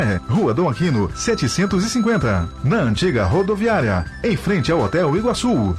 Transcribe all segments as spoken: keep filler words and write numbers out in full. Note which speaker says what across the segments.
Speaker 1: É, Rua Dom Aquino, setecentos e cinquenta, na antiga rodoviária, em frente ao Hotel Iguaçu.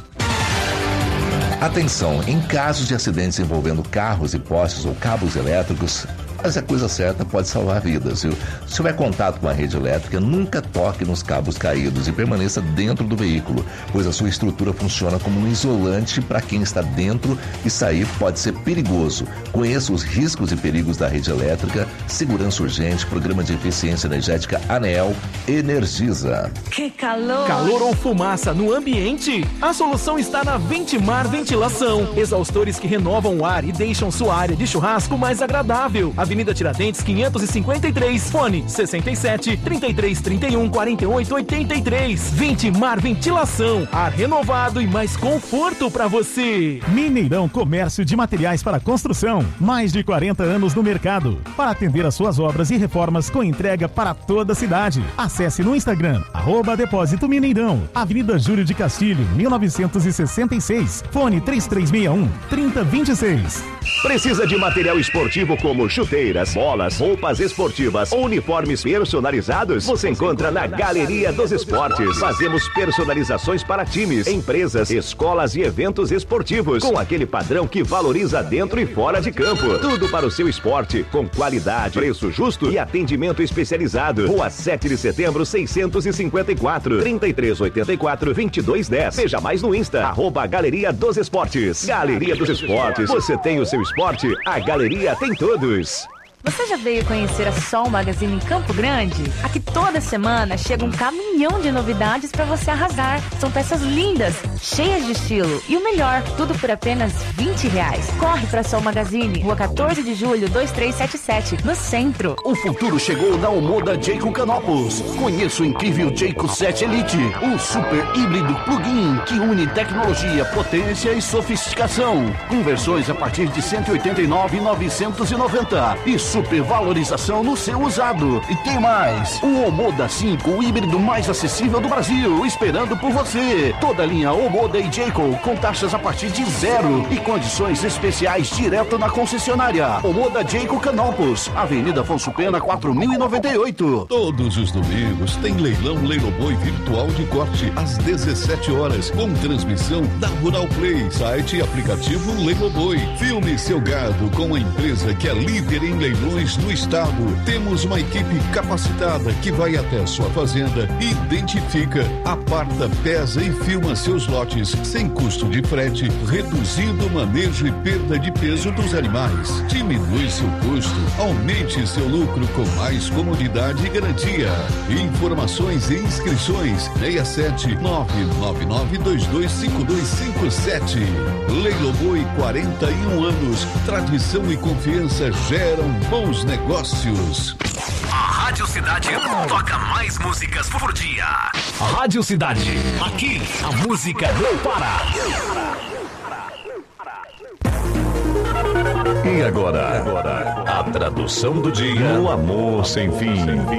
Speaker 2: Atenção, em casos de acidentes envolvendo carros e postes ou cabos elétricos, mas a coisa certa pode salvar vidas, viu? Se houver contato com a rede elétrica, nunca toque nos cabos caídos e permaneça dentro do veículo, pois a sua estrutura funciona como um isolante para quem está dentro e sair pode ser perigoso. Conheça os riscos e perigos da rede elétrica. Segurança Urgente, Programa de Eficiência Energética ANEEL, energiza.
Speaker 3: Que calor!
Speaker 4: Calor ou fumaça no ambiente? A solução está na Ventimar Ventilação. Exaustores que renovam o ar e deixam sua área de churrasco mais agradável. Avenida Tiradentes, quinhentos e cinquenta e três, fone sessenta e sete, trinta e três, trinta e um, quarenta e oito, oitenta e três. Ventimar Ventilação, ar renovado e mais conforto para você.
Speaker 5: Mineirão Comércio de Materiais para Construção, mais de quarenta anos no mercado, para atender as suas obras e reformas com entrega para toda a cidade. Acesse no Instagram, arroba Depósito Mineirão, Avenida Júlio de Castilho, mil novecentos e sessenta e seis, fone três três seis um, três zero dois seis.
Speaker 6: Precisa de material esportivo como chuteiras, bolas, roupas esportivas ou uniformes personalizados? Você encontra na Galeria dos Esportes. Fazemos personalizações para times, empresas, escolas e eventos esportivos, com aquele padrão que valoriza dentro e fora de campo. Tudo para o seu esporte, com qualidade, preço justo e atendimento especializado. Rua sete de setembro, seiscentos e cinquenta e quatro, trinta e três oitenta e quatro, vinte e dois dez. Veja mais no Insta, arroba Galeria dos Esportes. Galeria dos Esportes. Você tem o seu esporte, a Galeria tem todos.
Speaker 3: Você já veio conhecer a Sol Magazine em Campo Grande? Aqui toda semana chega um caminhão de novidades para você arrasar. São peças lindas, cheias de estilo. E o melhor, tudo por apenas vinte reais. Corre para Sol Magazine, Rua quatorze de julho, dois três sete sete, no centro.
Speaker 7: O futuro chegou na Omoda Jayco Canopus. Conheça o incrível Jayco sete Elite, um super híbrido plug-in que une tecnologia, potência e sofisticação. Com versões a partir de cento e oitenta e nove mil novecentos e noventa. Isso supervalorização no seu usado. E tem mais, o Omoda cinco, o híbrido mais acessível do Brasil, esperando por você. Toda a linha Omoda e Jayco com taxas a partir de zero e condições especiais direto na concessionária. Omoda Jayco Canopus, Avenida Afonso Pena, quatro mil e noventa e oito.
Speaker 8: Todos os domingos tem leilão Leiloboi virtual de corte às dezessete horas, com transmissão da Rural Play, site e aplicativo Leiloboi. Filme seu gado com a empresa que é líder em leilão no estado. Temos uma equipe capacitada que vai até a sua fazenda, identifica, aparta, pesa e filma seus lotes sem custo de frete, reduzindo o manejo e perda de peso dos animais. Diminui seu custo, aumente seu lucro com mais comodidade e garantia. Informações e inscrições seis sete nove nove nove dois dois cinco dois cinco sete. Leiloboi, quarenta e um anos, tradição e confiança geram bons negócios.
Speaker 9: A Rádio Cidade toca mais músicas por dia.
Speaker 4: Rádio Cidade, aqui a música não para.
Speaker 9: E agora, agora a tradução do dia no Amor Sem Fim.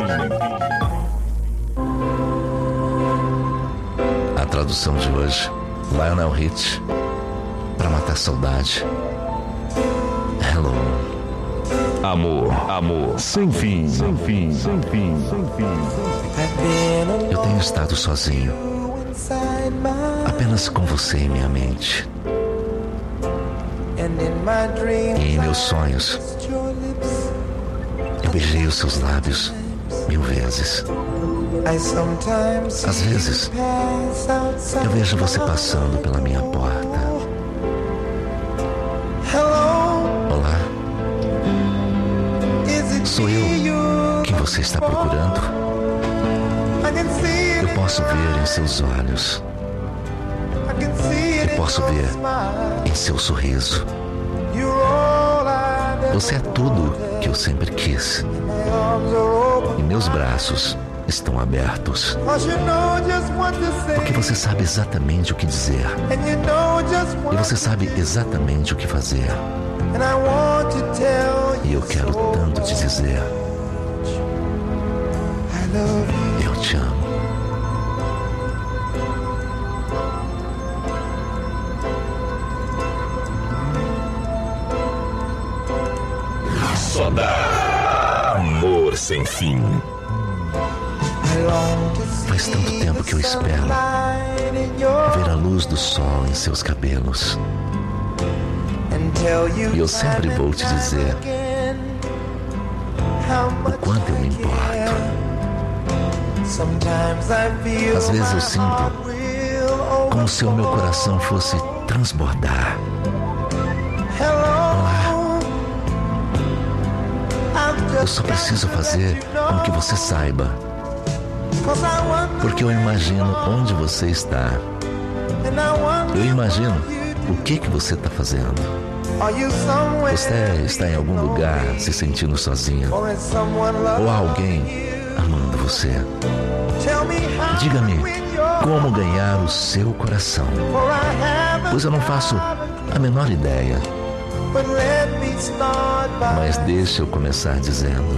Speaker 2: A tradução de hoje, Lionel Rich, Pra Matar Saudade. Hello.
Speaker 9: Amor, amor, sem fim, sem fim, sem fim, sem fim.
Speaker 2: Eu tenho estado sozinho, apenas com você em minha mente. E em meus sonhos, eu beijei os seus lábios mil vezes. Às vezes, eu vejo você passando pela minha porta. Olá. Sou eu quem você está procurando? Eu posso ver em seus olhos. Eu posso ver em seu sorriso. Você é tudo que eu sempre quis. E meus braços estão abertos. Porque você sabe exatamente o que dizer. E você sabe exatamente o que fazer. E eu quero tanto te dizer: eu te amo.
Speaker 9: Só dá Amor Sem Fim.
Speaker 2: Faz tanto tempo que eu espero ver a luz do sol em seus cabelos. E eu sempre vou te dizer o quanto eu me importo. Às vezes eu sinto como se o meu coração fosse transbordar. Olá. Eu só preciso fazer com que você saiba, porque eu imagino onde você está. Eu imagino o que que você está fazendo. Você está em algum lugar se sentindo sozinha, ou há alguém amando você. Diga-me como ganhar o seu coração, pois eu não faço a menor ideia. Mas deixa eu começar dizendo: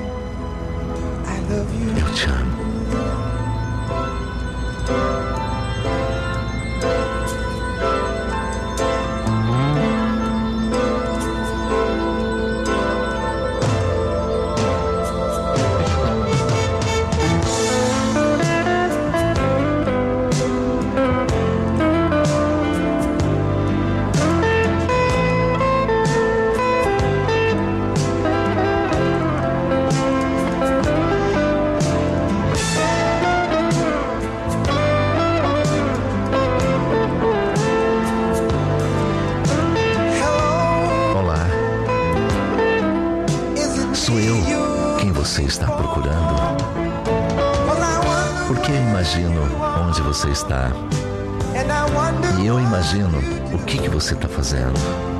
Speaker 2: eu te amo. Você está. E eu imagino o que que você está fazendo.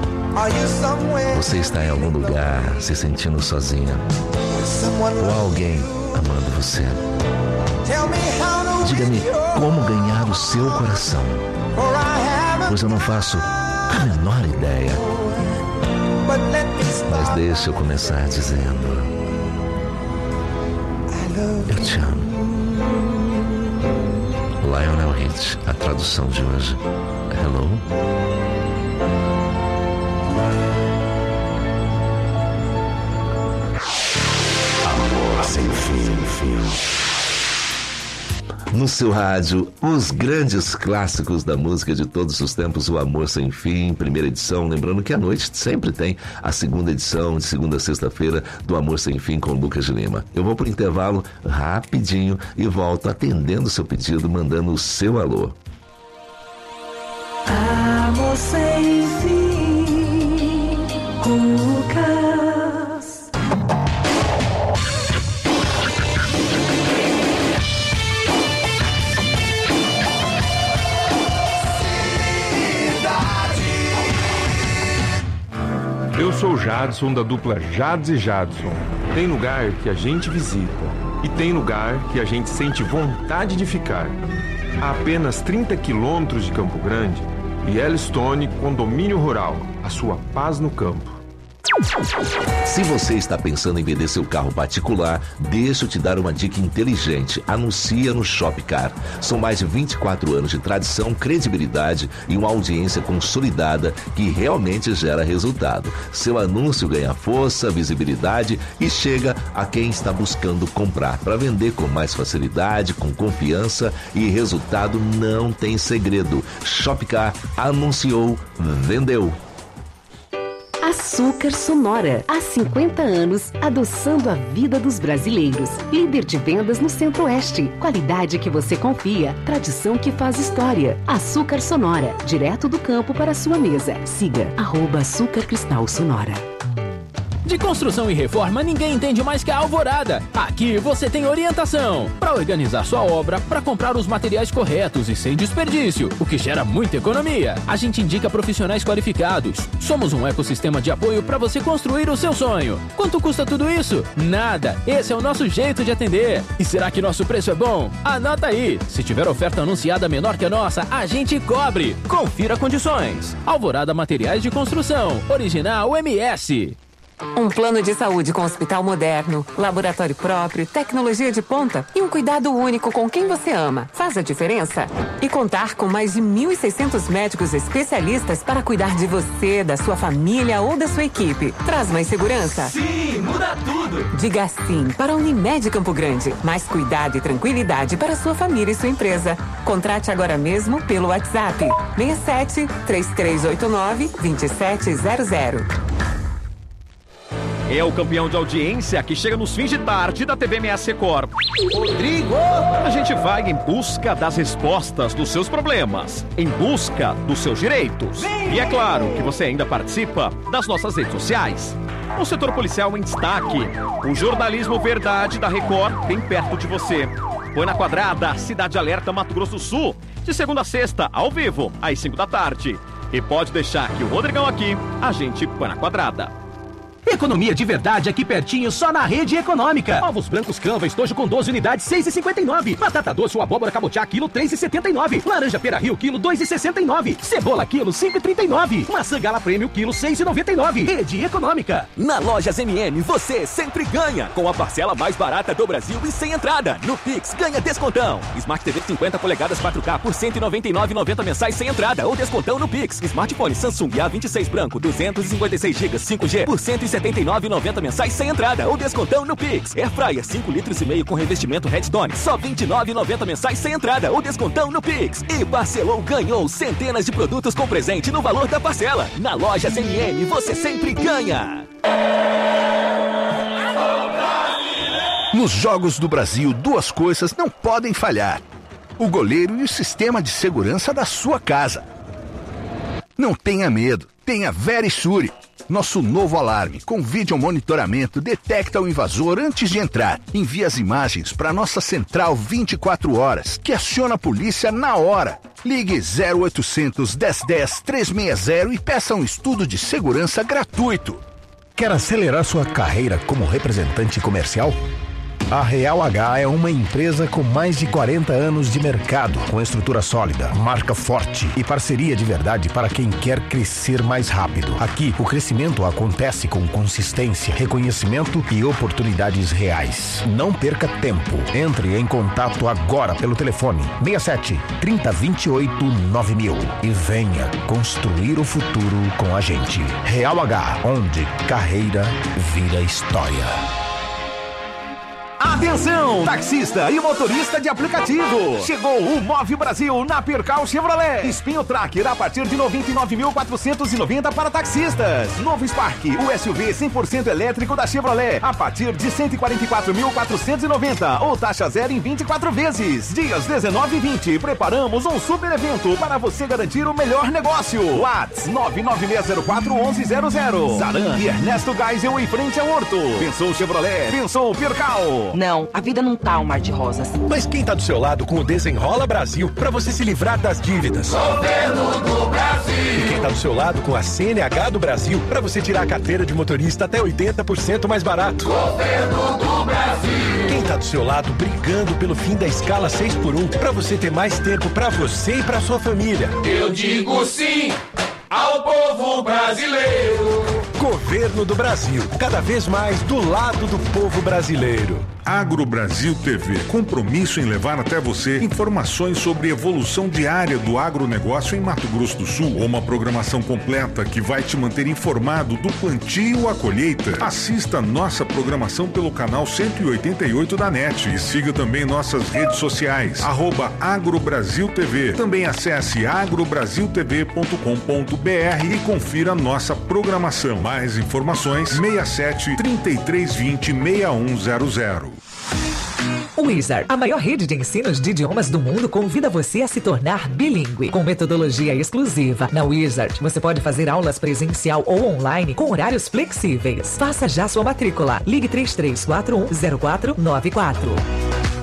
Speaker 2: Você está em algum lugar se sentindo sozinha, ou há alguém amando você. Diga-me como ganhar o seu coração, pois eu não faço a menor ideia. Mas deixa eu começar dizendo: eu te amo. Lionel Hitch, a tradução de hoje. Hello? Amor sem fim, fim. No seu rádio, os grandes clássicos da música de todos os tempos, o Amor Sem Fim, primeira edição. Lembrando que à noite sempre tem a segunda edição, de segunda a sexta-feira, do Amor Sem Fim com Lucas de Lima. Eu vou pro intervalo rapidinho e volto atendendo o seu pedido, mandando o seu alô.
Speaker 10: Amor sem fim, Lucas.
Speaker 11: Eu sou o Jadson, da dupla Jads e Jadson. Tem lugar que a gente visita e tem lugar que a gente sente vontade de ficar. A apenas trinta quilômetros de Campo Grande, Yellowstone Condomínio Rural, a sua paz no campo.
Speaker 2: Se você está pensando em vender seu carro particular, deixa eu te dar uma dica inteligente. Anuncia no Shopcar. São mais de vinte e quatro anos de tradição, credibilidade e uma audiência consolidada que realmente gera resultado. Seu anúncio ganha força, visibilidade e chega a quem está buscando comprar para vender com mais facilidade, com confiança, e resultado não tem segredo. Shopcar anunciou, vendeu.
Speaker 12: Açúcar Sonora, há cinquenta anos, adoçando a vida dos brasileiros. Líder de vendas no Centro-Oeste. Qualidade que você confia, tradição que faz história. Açúcar Sonora, direto do campo para a sua mesa. Siga, arroba Açúcar Cristal Sonora.
Speaker 4: De construção e reforma, ninguém entende mais que a Alvorada. Aqui você tem orientação para organizar sua obra, para comprar os materiais corretos e sem desperdício, o que gera muita economia. A gente indica profissionais qualificados. Somos um ecossistema de apoio para você construir o seu sonho. Quanto custa tudo isso? Nada. Esse é o nosso jeito de atender. E será que nosso preço é bom? Anota aí. Se tiver oferta anunciada menor que a nossa, a gente cobre. Confira condições. Alvorada Materiais de Construção. Original M S.
Speaker 13: Um plano de saúde com hospital moderno, laboratório próprio, tecnologia de ponta e um cuidado único com quem você ama. Faz a diferença? E contar com mais de mil e seiscentos médicos especialistas para cuidar de você, da sua família ou da sua equipe. Traz mais segurança?
Speaker 4: Sim, muda tudo!
Speaker 13: Diga sim para a Unimed Campo Grande. Mais cuidado e tranquilidade para sua família e sua empresa. Contrate agora mesmo pelo WhatsApp seis sete, três três oito nove, dois sete zero zero.
Speaker 14: É o campeão de audiência que chega nos fins de tarde da T V M S Record.
Speaker 15: Rodrigo!
Speaker 14: A gente vai em busca das respostas dos seus problemas, em busca dos seus direitos. E é claro que você ainda participa das nossas redes sociais. O setor policial em destaque. O jornalismo verdade da Record bem perto de você. Põe na Quadrada, Cidade Alerta, Mato Grosso do Sul. De segunda a sexta, ao vivo, às cinco da tarde. E pode deixar que o Rodrigão aqui, a gente põe na Quadrada.
Speaker 4: Economia de verdade aqui pertinho, só na Rede Econômica. Ovos brancos Canva, estojo com doze unidades, seis reais e cinquenta e nove centavos. Batata doce ou abóbora cabotiá, quilo, três reais e setenta e nove centavos. Laranja Pera Rio, quilo, dois reais e sessenta e nove centavos. Cebola, quilo, cinco reais e trinta e nove centavos. Maçã Gala Prêmio, quilo, seis reais e noventa e nove centavos. Rede Econômica.
Speaker 16: Na Lojas M M, você sempre ganha. Com a parcela mais barata do Brasil e sem entrada. No Pix, ganha descontão. Smart T V cinquenta polegadas quatro K por cento e noventa e nove reais e noventa centavos mensais sem entrada ou descontão no Pix. Smartphone Samsung A vinte e seis branco, duzentos e cinquenta e seis gigas, cinco G por cento e setenta e nove reais e noventa centavos mensais sem entrada ou descontão no Pix. Air Fryer cinco litros e meio com revestimento Redstone, só vinte e nove reais e noventa centavos mensais sem entrada ou descontão no Pix. E parcelou, ganhou centenas de produtos com presente no valor da parcela. Na Lojas M M, você sempre ganha.
Speaker 17: Nos Jogos do Brasil, duas coisas não podem falhar: o goleiro e o sistema de segurança da sua casa. Não tenha medo, tenha Verisure. Nosso novo alarme com vídeo monitoramento detecta o invasor antes de entrar. Envia as imagens para nossa central vinte e quatro horas, que aciona a polícia na hora. Ligue zero oitocentos, dez dez, trezentos e sessenta e peça um estudo de segurança gratuito.
Speaker 18: Quer acelerar sua carreira como representante comercial? A Real H é uma empresa com mais de quarenta anos de mercado, com estrutura sólida, marca forte e parceria de verdade para quem quer crescer mais rápido. Aqui, o crescimento acontece com consistência, reconhecimento e oportunidades reais. Não perca tempo. Entre em contato agora pelo telefone seis sete, trinta, vinte e oito, nove mil e venha construir o futuro com a gente. Real H, onde carreira vira história.
Speaker 19: Atenção, taxista e motorista de aplicativo. Chegou o Move Brasil na Percal Chevrolet. Espinho Tracker a partir de noventa e nove mil quatrocentos e noventa para taxistas. Novo Spark, o S U V cem por cento elétrico da Chevrolet a partir de cento e quarenta e quatro mil quatrocentos e noventa ou taxa zero em vinte e quatro vezes. Dias dezenove e vinte, preparamos um super evento para você garantir o melhor negócio. Whats nove nove seis zero quatro, onze zero zero. Saran e Ernesto Geisel em frente ao Horto. Pensou Chevrolet, pensou Percal.
Speaker 20: Não, a vida não tá um mar de rosas.
Speaker 21: Mas quem tá do seu lado com o Desenrola Brasil para você se livrar das dívidas?
Speaker 22: Governo do Brasil.
Speaker 21: E quem tá do seu lado com a C N H do Brasil para você tirar a carteira de motorista até oitenta por cento mais barato?
Speaker 22: Governo do Brasil.
Speaker 21: Quem tá do seu lado brigando pelo fim da escala seis por um para você ter mais tempo para você e para sua família?
Speaker 22: Eu digo sim ao povo brasileiro.
Speaker 21: Governo do Brasil, cada vez mais do lado do povo brasileiro.
Speaker 23: Agro Brasil T V, compromisso em levar até você informações sobre evolução diária do agronegócio em Mato Grosso do Sul. Uma programação completa que vai te manter informado do plantio à colheita. Assista nossa programação pelo canal cento e oitenta e oito da NET e siga também nossas redes sociais, arroba Agro Brasil T V. Também acesse agro brasil t v ponto com ponto b r e confira nossa programação. Mais informações, seis sete, trinta e três vinte, seis um zero zero.
Speaker 24: Wizard, a maior rede de ensinos de idiomas do mundo, convida você a se tornar bilíngue. Com metodologia exclusiva, na Wizard, você pode fazer aulas presencial ou online com horários flexíveis. Faça já sua matrícula. Ligue três três quatro um, zero quatro nove quatro.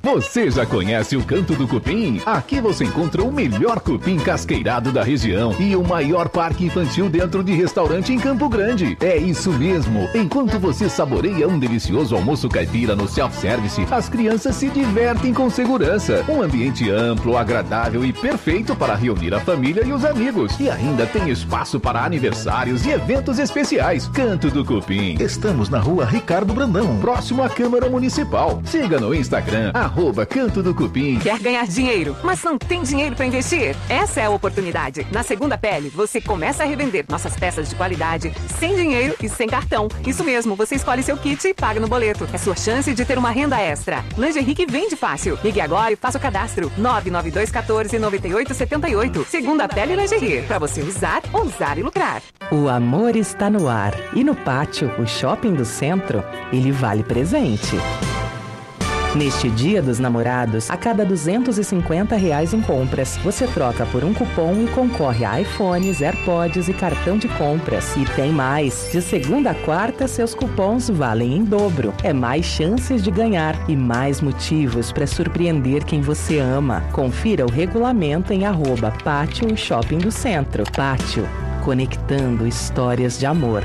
Speaker 1: Você já conhece o Canto do Cupim? Aqui você encontra o melhor cupim casqueirado da região e o maior parque infantil dentro de restaurante em Campo Grande. É isso mesmo. Enquanto você saboreia um delicioso almoço caipira no self-service, as crianças se divertem com segurança. Um ambiente amplo, agradável e perfeito para reunir a família e os amigos. E ainda tem espaço para aniversários e eventos especiais. Canto do Cupim. Estamos na rua Ricardo Brandão, próximo à Câmara Municipal. Siga no Instagram, arroba Canto do Cupim.
Speaker 13: Quer ganhar dinheiro, mas não tem dinheiro para investir? Essa é a oportunidade. Na Segunda Pele, você começa a revender nossas peças de qualidade, sem dinheiro e sem cartão. Isso mesmo, você escolhe seu kit e paga no boleto. É sua chance de ter uma renda extra. Lingerie que vende fácil. Ligue agora e faça o cadastro. nove nove dois um quatro, nove oito sete oito. Segunda Pele Lingerie. Para você usar, ousar e lucrar.
Speaker 5: O amor está no ar. E no Pátio, o shopping do centro, ele vale presente. Neste Dia dos Namorados, a cada duzentos e cinquenta reais em compras, você troca por um cupom e concorre a iPhones, AirPods e cartão de compras. E tem mais! De segunda a quarta, seus cupons valem em dobro. É mais chances de ganhar e mais motivos para surpreender quem você ama. Confira o regulamento em arroba Pátio Shopping do Centro. Pátio, conectando histórias de amor.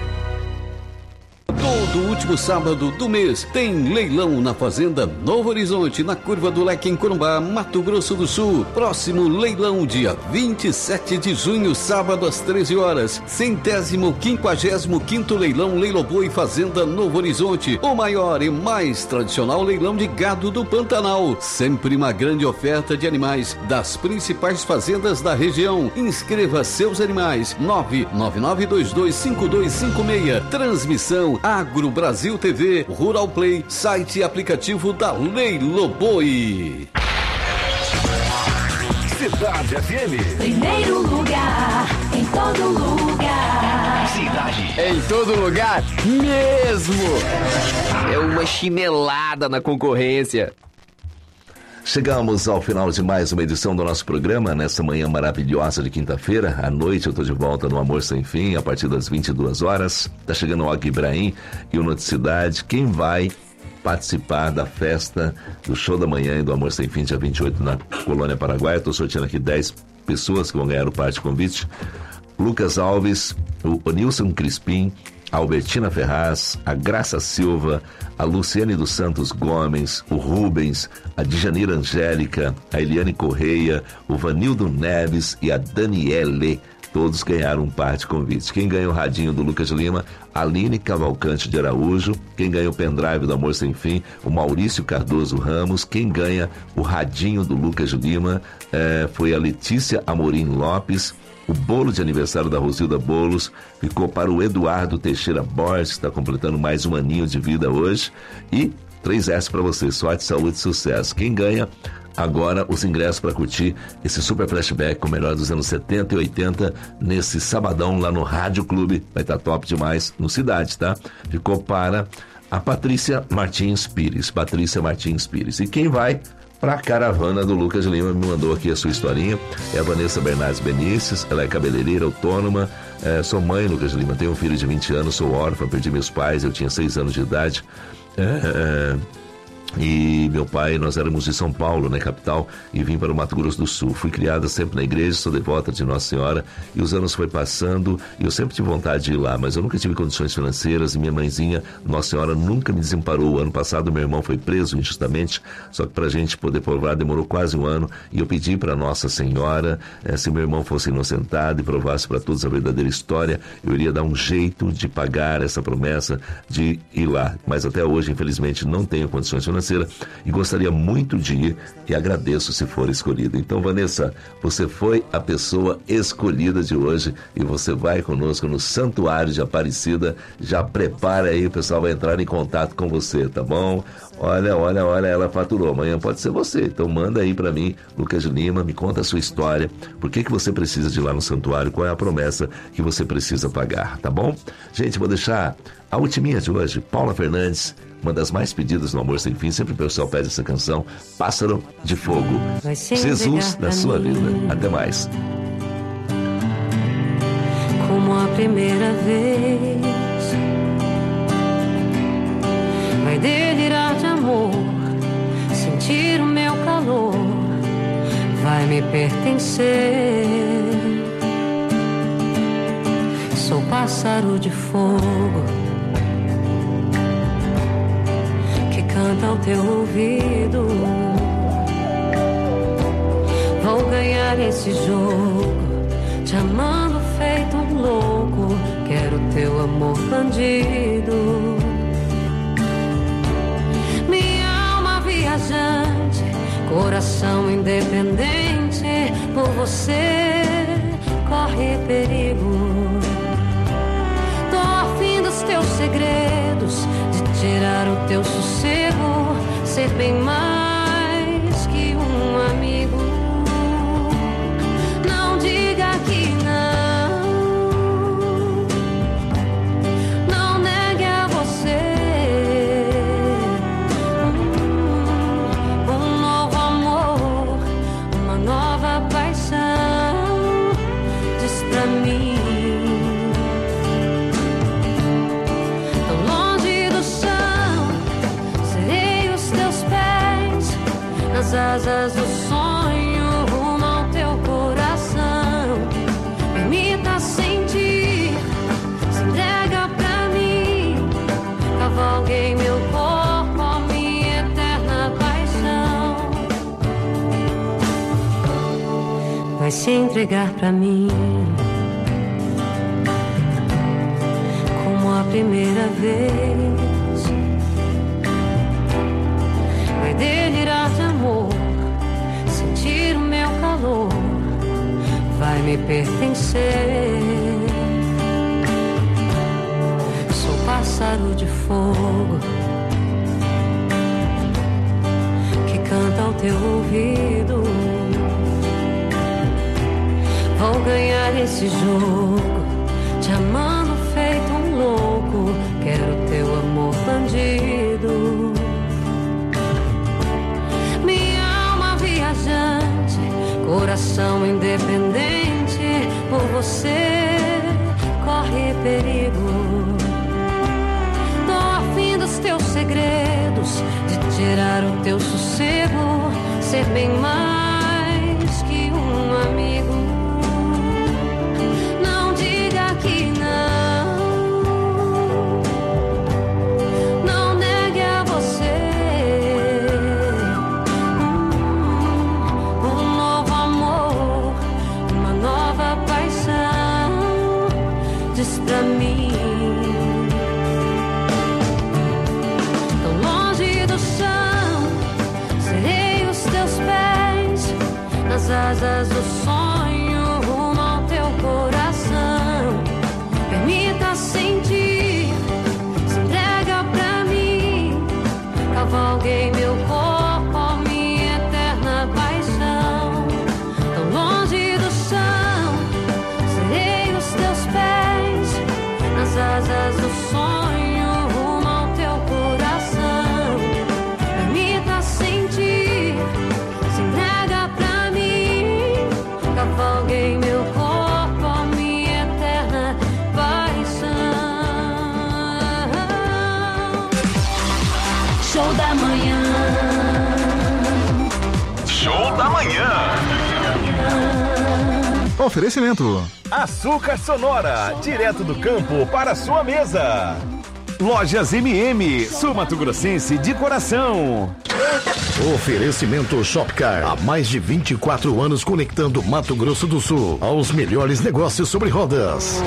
Speaker 7: Todo último sábado do mês tem leilão na Fazenda Novo Horizonte, na Curva do Leque, em Corumbá, Mato Grosso do Sul. Próximo leilão, dia vinte e sete de junho, sábado às treze horas. Centésimo quinquagésimo quinto leilão Leiloboi Fazenda Novo Horizonte. O maior e mais tradicional leilão de gado do Pantanal. Sempre uma grande oferta de animais das principais fazendas da região. Inscreva seus animais. nove nove nove dois dois cinco dois cinco seis. Transmissão Agro Brasil T V, Rural Play, site e aplicativo da Leiloboi.
Speaker 17: Cidade F M.
Speaker 10: Primeiro lugar, em todo lugar.
Speaker 17: Cidade.
Speaker 6: Em todo lugar mesmo. É uma chinelada na concorrência.
Speaker 2: Chegamos ao final de mais uma edição do nosso programa, nessa manhã maravilhosa de quinta-feira. À noite eu estou de volta no Amor Sem Fim, a partir das vinte e duas horas. Está chegando o Og Ibrahim e o Noticidade. Quem vai participar da festa do Show da Manhã e do Amor Sem Fim, dia vinte e oito, na Colônia Paraguaia? Estou sorteando aqui dez pessoas que vão ganhar o parte convite. Lucas Alves, o Onilson Crispim, a Albertina Ferraz, a Graça Silva, a Luciane dos Santos Gomes, o Rubens, a Djanira Angélica, a Eliane Correia, o Vanildo Neves e a Daniele. Todos ganharam um par de convites. Quem ganha o radinho do Lucas Lima? Aline Cavalcante de Araújo. Quem ganha o pendrive do Amor Sem Fim? O Maurício Cardoso Ramos. Quem ganha o radinho do Lucas Lima eh, foi a Letícia Amorim Lopes. O bolo de aniversário da Rosilda Bolos ficou para o Eduardo Teixeira Borges, que está completando mais um aninho de vida hoje. E três S para você, sorte, saúde e sucesso. Quem ganha agora os ingressos para curtir esse super flashback com o melhor dos anos setenta e oitenta nesse sabadão lá no Rádio Clube. Vai estar top demais no Cidade, tá? Ficou para a Patrícia Martins Pires. Patrícia Martins Pires. E quem vai para a caravana do Lucas Lima, me mandou aqui a sua historinha, é a Vanessa Bernardes Benícius. Ela é cabeleireira autônoma, é, sou mãe, Lucas Lima, tenho um filho de vinte anos, sou órfã, perdi meus pais, eu tinha seis anos de idade, é, é, e meu pai, nós éramos de São Paulo, né, capital, e vim para o Mato Grosso do Sul. Fui criada sempre na igreja, sou devota de Nossa Senhora, e os anos foi passando, e eu sempre tive vontade de ir lá, mas eu nunca tive condições financeiras, e minha mãezinha, Nossa Senhora, nunca me desamparou. Ano passado meu irmão foi preso injustamente, só que pra gente poder provar demorou quase um ano, e eu pedi para Nossa Senhora, eh, se meu irmão fosse inocentado e provasse para todos a verdadeira história, eu iria dar um jeito de pagar essa promessa de ir lá. Mas até hoje, infelizmente, não tenho condições financeiras, e gostaria muito de ir, e agradeço se for escolhido. Então, Vanessa, você foi a pessoa escolhida de hoje e você vai conosco no Santuário de Aparecida. Já prepara aí, o pessoal vai entrar em contato com você, tá bom? Olha, olha, olha, ela faturou. Amanhã pode ser você. Então manda aí pra mim, Lucas Lima, me conta a sua história. Por que que você precisa de ir lá no santuário? Qual é a promessa que você precisa pagar, tá bom? Gente, vou deixar a ultiminha de hoje, Paula Fernandes, uma das mais pedidas no Amor Sem Fim. Sempre o pessoal pede essa canção, Pássaro de Fogo. Jesus na sua vida. Até mais.
Speaker 10: Como a primeira vez, vai delirar de amor, sentir o vai me pertencer. Sou pássaro de fogo que canta ao teu ouvido. Vou ganhar esse jogo, te amando feito um louco. Quero teu amor bandido. Minha alma viajante, coração independente, por você corre perigo. Tô afim dos teus segredos, de tirar o teu sossego, ser bem mais que um amigo. Não diga que não, não negue a você um novo amor, uma nova paixão. Diz pra mim. Nas asas do sonho, rumo ao teu coração. Permita sentir, se entrega pra mim. Cavalguei meu corpo, a minha eterna paixão. Vai se entregar pra mim, como a primeira vez. Vai delirar de amor, sentir o meu calor, vai me pertencer. Sou pássaro de fogo que canta ao teu ouvido. Vou ganhar esse jogo, te amando feito um louco. Quero teu amor bandido. Coração independente, por você corre perigo. Tô afim dos teus segredos, de tirar o teu sossego, ser bem mais que um amigo. Não diga que não, não negue a você pra mim. Tão longe do chão, serei os teus pés, nas asas do sonho, rumo ao teu coração. Permita sentir, se entrega pra mim. Cavalguei meu corpo, a minha eterna paixão. Tão longe do chão, serei os teus pés, nas asas do sonho, rumo ao teu coração. Permita sentir, se entrega pra mim. Cavalguei meu corpo, a minha eterna paixão. Show da manhã.
Speaker 19: Show da manhã. Oferecimento: Açúcar Sonora, direto do campo para a sua mesa. Lojas M M, Sul Mato Grossense de coração.
Speaker 18: Oferecimento Shopcar, há mais de vinte e quatro anos conectando Mato Grosso do Sul aos melhores negócios sobre rodas.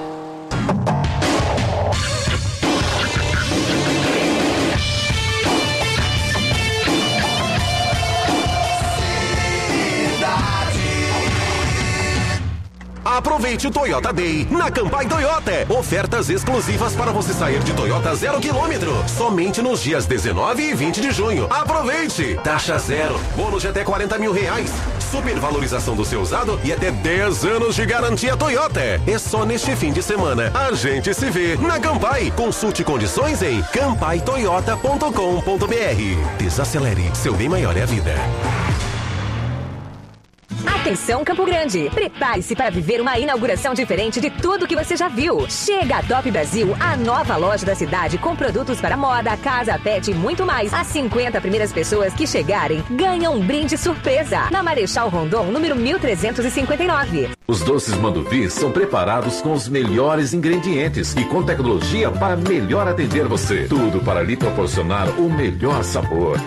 Speaker 3: Aproveite o Toyota Day na Campai Toyota. Ofertas exclusivas para você sair de Toyota zero quilômetro. Somente nos dias dezenove e vinte de junho. Aproveite! Taxa zero, bônus de até quarenta mil reais. Supervalorização do seu usado e até dez anos de garantia Toyota. É só neste fim de semana. A gente se vê na Campai. Consulte condições em campai toyota ponto com ponto br. Campai Toyota ponto com ponto br. Desacelere, seu bem maior é a vida.
Speaker 18: Oferecimento: Açúcar Sonora, direto do campo para a sua mesa. Lojas M M, Sul Mato Grossense de coração. Oferecimento: Shopcar, há mais de vinte e quatro anos conectando Mato Grosso do Sul aos melhores negócios sobre rodas.
Speaker 3: Desacelere, seu bem maior é a vida.
Speaker 8: Atenção Campo Grande, prepare-se para viver uma inauguração diferente de tudo que você já viu. Chega a Top Brasil, a nova loja da cidade com produtos para moda, casa, pet e muito mais. As cinquenta primeiras pessoas que chegarem ganham um brinde surpresa na Marechal Rondon, número mil trezentos e cinquenta e nove.
Speaker 3: Os doces Manduvi são preparados com os melhores ingredientes e com tecnologia para melhor atender você. Tudo para lhe proporcionar o melhor sabor.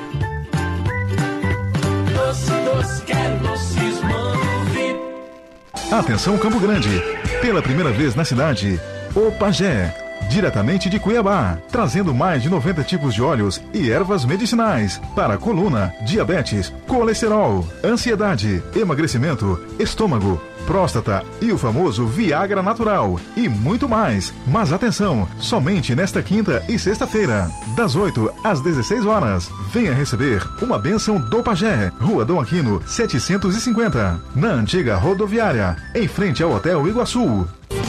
Speaker 22: Doce, doce, quero doces Manduvi.
Speaker 9: Atenção Campo Grande, pela primeira vez na cidade, o Pajé, diretamente de Cuiabá, trazendo mais de noventa tipos de óleos e ervas medicinais para coluna, diabetes, colesterol, ansiedade, emagrecimento, estômago, próstata e o famoso Viagra natural e muito mais. Mas atenção, somente nesta quinta e sexta-feira, das oito às dezesseis horas, venha receber uma bênção do Pajé, Rua Dom Aquino, setecentos e cinquenta, na antiga rodoviária, em frente ao Hotel Iguaçu.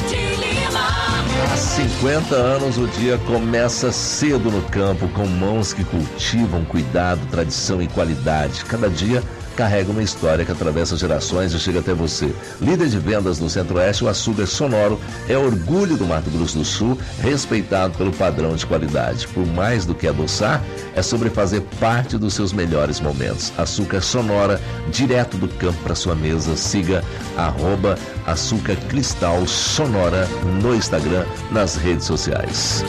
Speaker 2: Há cinquenta anos o dia começa cedo no campo, com mãos que cultivam cuidado, tradição e qualidade. Cada dia carrega uma história que atravessa gerações e chega até você. Líder de vendas no Centro-Oeste, o açúcar Sonoro é orgulho do Mato Grosso do Sul, respeitado pelo padrão de qualidade. Por mais do que adoçar, é sobre fazer parte dos seus melhores momentos. Açúcar Sonora, direto do campo para sua mesa. Siga arroba Açúcar Cristal Sonora no Instagram, nas redes sociais.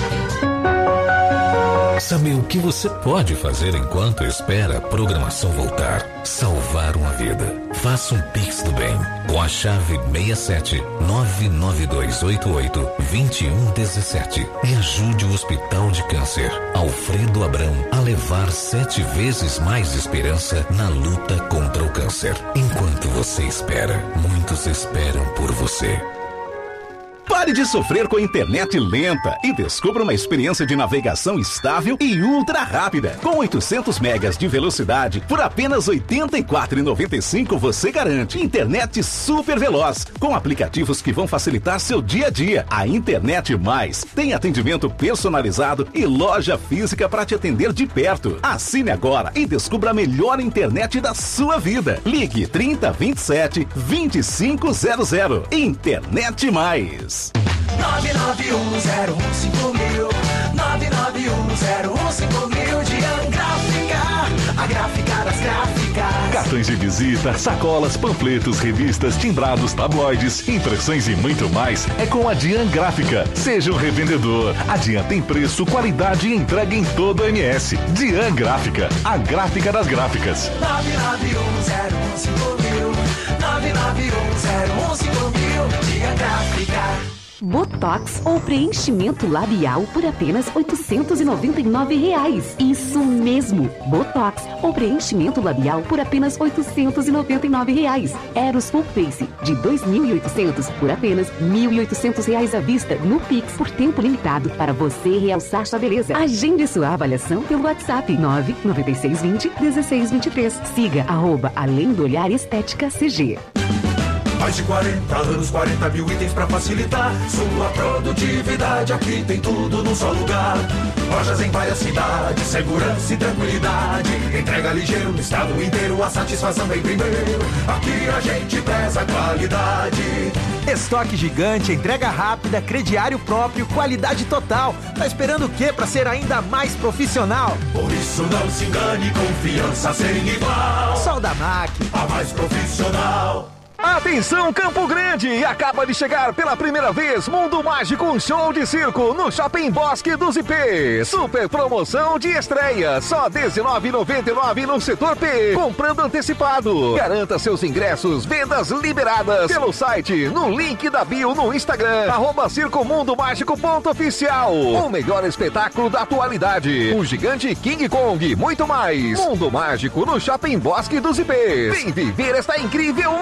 Speaker 11: Sabe o que você pode fazer enquanto espera a programação voltar? Salvar uma vida. Faça um Pix do Bem com a chave seis sete nove nove dois oito oito dois um um sete e ajude o Hospital de Câncer Alfredo Abrão a levar sete vezes mais esperança na luta contra o câncer. Enquanto você espera, muitos esperam por você.
Speaker 19: Pare de sofrer com a internet lenta e descubra uma experiência de navegação estável e ultra rápida. Com oitocentos megas de velocidade, por apenas oitenta e quatro reais e noventa e cinco centavos você garante internet super veloz, com aplicativos que vão facilitar seu dia a dia. A Internet Mais tem atendimento personalizado e loja física para te atender de perto. Assine agora e descubra a melhor internet da sua vida. Ligue trinta, vinte e sete, vinte e cinco zero zero. Internet Mais.
Speaker 22: nove nove um zero um cinco mil nove nove um zero um cinco mil de Angráfica, a gráfica das gráficas.
Speaker 1: Cartões de visita, sacolas, panfletos, revistas, timbrados, tabloides, impressões e muito mais é com a Dian Gráfica. Seja um revendedor. A Dian tem preço, qualidade e entrega em todo o M S. Dian Gráfica, a gráfica das gráficas.
Speaker 22: nove nove um zero um cinco mil nove nove um zero um cinco mil Dian Gráfica.
Speaker 12: Botox ou preenchimento labial por apenas oitocentos e noventa e nove reais. Isso mesmo, Botox ou preenchimento labial por apenas oitocentos e noventa e nove reais. Eros Full Face de dois mil e oitocentos por apenas mil e oitocentos reais à vista no Pix por tempo limitado para você realçar sua beleza. Agende sua avaliação pelo WhatsApp nove nove seis dois zero um seis dois três. Siga arroba Além do Olhar Estética C G.
Speaker 22: Mais de quarenta anos, quarenta mil itens pra facilitar sua produtividade. Aqui tem tudo num só lugar. Lojas em várias cidades, segurança e tranquilidade. Entrega ligeiro no estado inteiro, a satisfação vem primeiro. Aqui a gente preza a qualidade.
Speaker 15: Estoque gigante, entrega rápida, crediário próprio, qualidade total. Tá esperando o quê pra ser ainda mais profissional?
Speaker 22: Por isso não se engane, confiança sem igual.
Speaker 15: Soldamac,
Speaker 22: a mais profissional.
Speaker 19: Atenção Campo Grande! Acaba de chegar pela primeira vez Mundo Mágico, um show de circo no Shopping Bosque dos I P. Super promoção de estreia, só dezenove reais e noventa e nove centavos no setor P. Comprando antecipado. Garanta seus ingressos, vendas liberadas pelo site, no link da bio no Instagram, arroba Circo Mundo Mágico ponto oficial. O melhor espetáculo da atualidade. O gigante King Kong, muito mais. Mundo Mágico no Shopping Bosque dos I P. Vem viver esta incrível magia.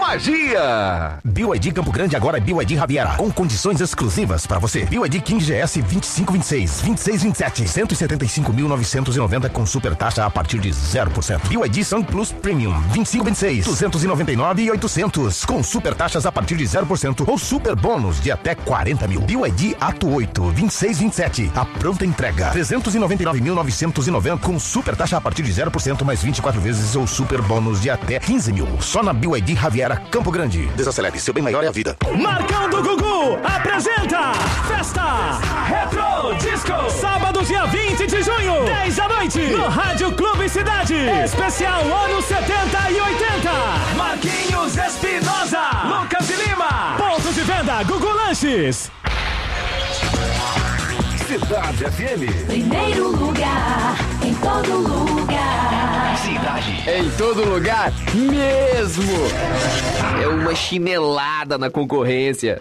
Speaker 18: dia! B Y D Campo Grande agora é B Y D Riviera, com condições exclusivas para você. B Y D King G S vinte e cinco vinte e seis, vinte e seis vinte e sete, cento e setenta e cinco mil novecentos e noventa com super taxa a partir de zero por cento. B Y D Sun Plus Premium vinte e cinco vinte e seis, duzentos e noventa e nove mil e oitocentos com super taxas a partir de zero por cento ou super bônus de até quarenta mil. B Y D Ato oito vinte e seis vinte e sete, a pronta entrega trezentos e noventa e nove mil novecentos e noventa com super taxa a partir de zero por cento mais vinte e quatro vezes ou super bônus de até quinze mil. Só na B Y D Riviera Campo Grande. Desacelere, seu bem maior é a vida.
Speaker 4: Marcão do Gugu apresenta Festa Retro Disco. Sábado, dia vinte de junho, dez da noite, no Rádio Clube Cidade. Especial anos setenta e oitenta. Marquinhos Espinosa, Lucas e Lima. Pontos de venda Gugu Lanches.
Speaker 11: Cidade F M.
Speaker 10: Primeiro lugar, em todo lugar.
Speaker 6: Cidade. Em todo lugar mesmo. É uma chinelada na concorrência.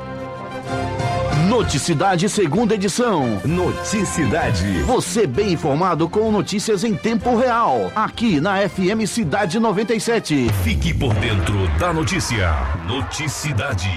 Speaker 7: Noticidade segunda edição. Noticidade. Você bem informado com notícias em tempo real. Aqui na F M Cidade noventa e sete.
Speaker 11: Fique por dentro da notícia. Noticidade.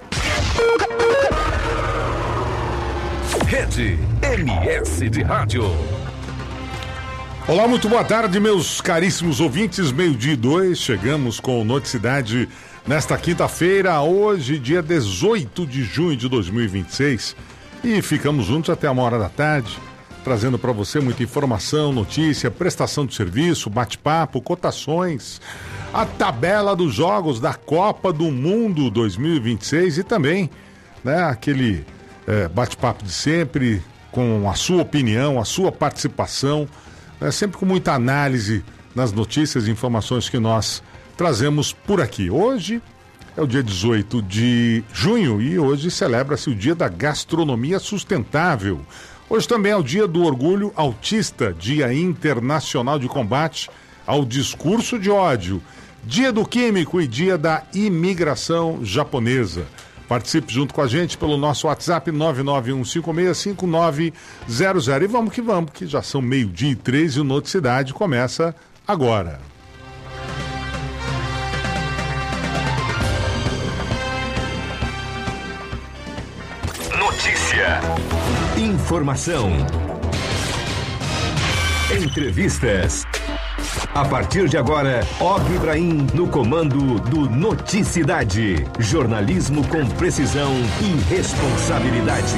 Speaker 11: Rede M S de Rádio.
Speaker 23: Olá, muito boa tarde, meus caríssimos ouvintes. Meio-dia e dois, chegamos com Noticidade nesta quinta-feira, hoje, dia dezoito de junho de dois mil e vinte e seis. E ficamos juntos até uma hora da tarde, trazendo para você muita informação, notícia, prestação de serviço, bate-papo, cotações, a tabela dos jogos da Copa do Mundo dois mil e vinte e seis e também, né, aquele é, bate-papo de sempre, com a sua opinião, a sua participação, né, sempre com muita análise nas notícias e informações que nós trazemos por aqui. Hoje é o dia dezoito de junho e hoje celebra-se o Dia da Gastronomia Sustentável. Hoje também é o Dia do Orgulho Autista, Dia Internacional de Combate ao Discurso de Ódio, Dia do Químico e Dia da Imigração Japonesa. Participe junto com a gente pelo nosso WhatsApp nove nove um cinco seis cinco nove zero zero. E vamos que vamos, que já são meio-dia e três e o Noticidade começa agora.
Speaker 11: Notícia. Informação. Entrevistas. A partir de agora, Og Ibrahim no comando do Noticidade. Jornalismo com precisão e responsabilidade.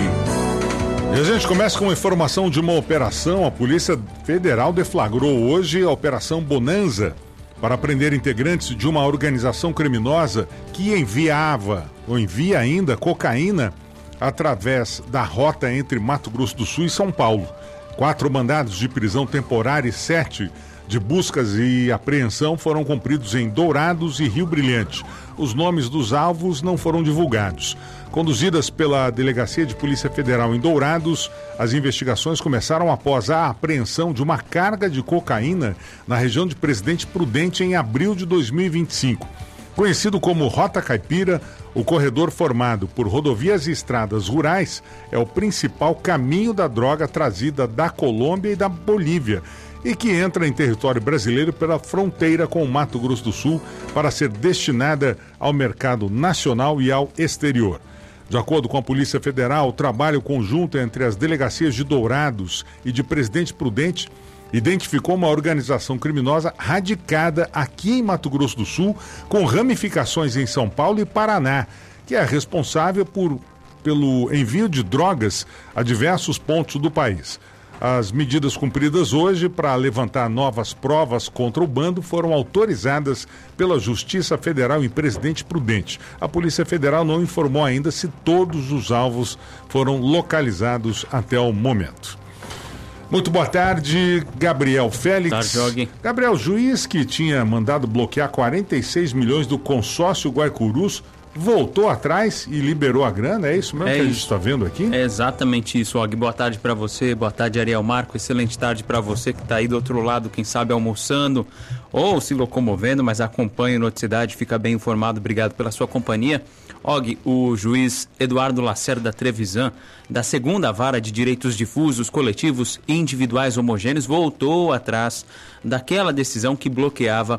Speaker 23: E a gente começa com informação de uma operação. A Polícia Federal deflagrou hoje a Operação Bonanza para prender integrantes de uma organização criminosa que enviava, ou envia ainda, cocaína através da rota entre Mato Grosso do Sul e São Paulo. Quatro mandados de prisão temporária e sete de buscas e apreensão foram cumpridos em Dourados e Rio Brilhante. Os nomes dos alvos não foram divulgados. Conduzidas pela Delegacia de Polícia Federal em Dourados, as investigações começaram após a apreensão de uma carga de cocaína na região de Presidente Prudente em abril de dois mil e vinte e cinco. Conhecido como Rota Caipira, o corredor formado por rodovias e estradas rurais é o principal caminho da droga trazida da Colômbia e da Bolívia e que entra em território brasileiro pela fronteira com o Mato Grosso do Sul para ser destinada ao mercado nacional e ao exterior. De acordo com a Polícia Federal, o trabalho conjunto entre as delegacias de Dourados e de Presidente Prudente identificou uma organização criminosa radicada aqui em Mato Grosso do Sul, com ramificações em São Paulo e Paraná, que é responsável por, pelo envio de drogas a diversos pontos do país. As medidas cumpridas hoje para levantar novas provas contra o bando foram autorizadas pela Justiça Federal em Presidente Prudente. A Polícia Federal não informou ainda se todos os alvos foram localizados até o momento. Muito boa tarde, Gabriel Félix.
Speaker 14: Boa tarde,
Speaker 23: Gabriel, juiz que tinha mandado bloquear quarenta e seis milhões do consórcio Guaicurus, voltou atrás e liberou a grana, é isso mesmo é que a gente está vendo aqui?
Speaker 14: É exatamente isso, Og. Boa tarde para você, boa tarde, Ariel Marco, excelente tarde para você que está aí do outro lado, quem sabe almoçando ou se locomovendo, mas acompanha o Noticidade, fica bem informado, obrigado pela sua companhia. Og, o juiz Eduardo Lacerda Trevisan, da segunda vara de direitos difusos, coletivos e individuais homogêneos, voltou atrás daquela decisão que bloqueava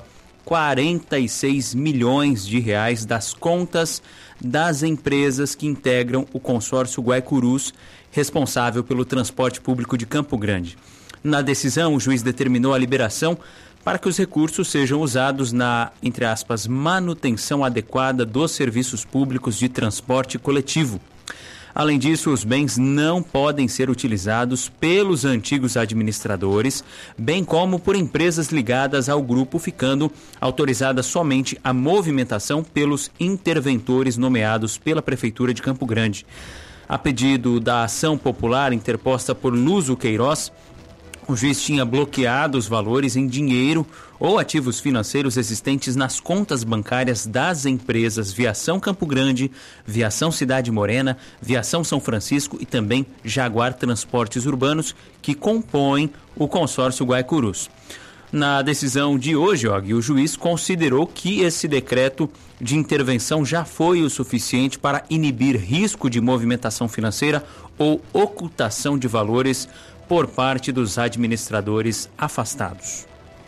Speaker 14: quarenta e seis milhões de reais das contas das empresas que integram o consórcio Guaicurus, responsável pelo transporte público de Campo Grande. Na decisão, o juiz determinou a liberação para que os recursos sejam usados na, entre aspas, manutenção adequada dos serviços públicos de transporte coletivo. Além disso, os bens não podem ser utilizados pelos antigos administradores, bem como por empresas ligadas ao grupo, ficando autorizada somente a movimentação pelos interventores nomeados pela Prefeitura de Campo Grande. A pedido da ação popular interposta por Luso Queiroz, o juiz tinha bloqueado os valores em dinheiro ou ativos financeiros existentes nas contas bancárias das empresas Viação Campo Grande, Viação Cidade Morena, Viação São Francisco e também Jaguar Transportes Urbanos, que compõem o consórcio Guaicurus. Na decisão de hoje, Og, o juiz considerou que esse decreto de intervenção já foi o suficiente para inibir risco de movimentação financeira ou ocultação de valores por parte dos administradores afastados.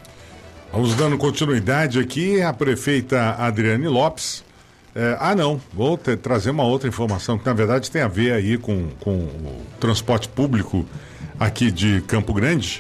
Speaker 23: Vamos dando continuidade aqui, a prefeita Adriane Lopes. É, ah, não, vou ter, trazer uma outra informação que, na verdade, tem a ver aí com, com o transporte público aqui de Campo Grande,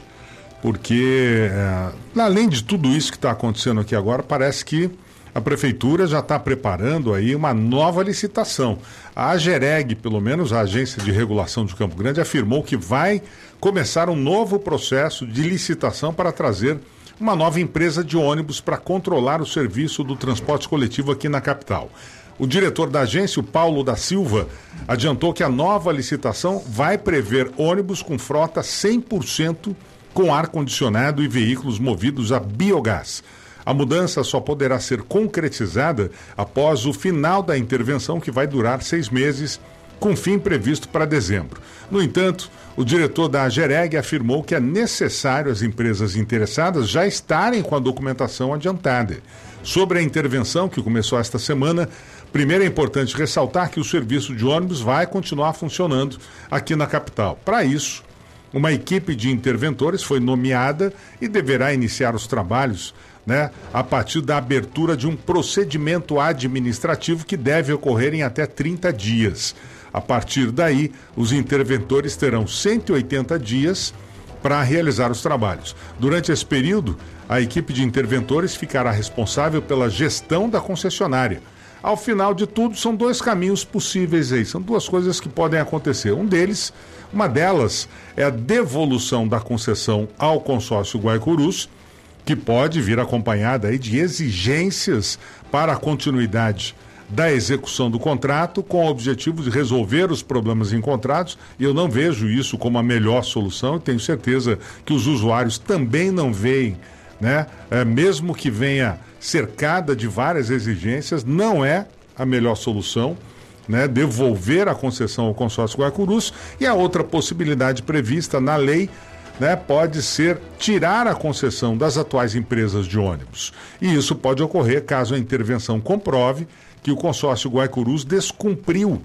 Speaker 23: porque, é, além de tudo isso que está acontecendo aqui agora, parece que a prefeitura já está preparando aí uma nova licitação. A AGEREG, pelo menos a Agência de Regulação de Campo Grande, afirmou que vai começar um novo processo de licitação para trazer uma nova empresa de ônibus para controlar o serviço do transporte coletivo aqui na capital. O diretor da agência, o Paulo da Silva, adiantou que a nova licitação vai prever ônibus com frota cem por cento com ar-condicionado e veículos movidos a biogás. A mudança só poderá ser concretizada após o final da intervenção, que vai durar seis meses, com fim previsto para dezembro. No entanto, o diretor da AGEREG afirmou que é necessário as empresas interessadas já estarem com a documentação adiantada. Sobre a intervenção que começou esta semana, primeiro é importante ressaltar que o serviço de ônibus vai continuar funcionando aqui na capital. Para isso, uma equipe de interventores foi nomeada e deverá iniciar os trabalhos, né, a partir da abertura de um procedimento administrativo que deve ocorrer em até trinta dias. A partir daí, os interventores terão cento e oitenta dias para realizar os trabalhos. Durante esse período, a equipe de interventores ficará responsável pela gestão da concessionária. Ao final de tudo, são dois caminhos possíveis aí, são duas coisas que podem acontecer. Um deles, uma delas é a devolução da concessão ao consórcio Guaicurus, que pode vir acompanhada aí de exigências para a continuidade da execução do contrato, com o objetivo de resolver os problemas encontrados, e eu não vejo isso como a melhor solução, e tenho certeza que os usuários também não veem, né? É, mesmo que venha cercada de várias exigências, não é a melhor solução, né? Devolver a concessão ao consórcio Guaicurus. E a outra possibilidade prevista na lei, né, pode ser tirar a concessão das atuais empresas de ônibus. E isso pode ocorrer caso a intervenção comprove que o consórcio Guaicurus descumpriu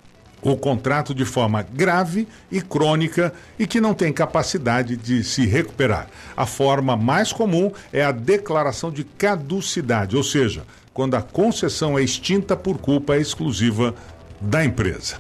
Speaker 23: o contrato de forma grave e crônica e que não tem capacidade de se recuperar. A forma mais comum é a declaração de caducidade, ou seja, quando a concessão é extinta por culpa exclusiva da empresa.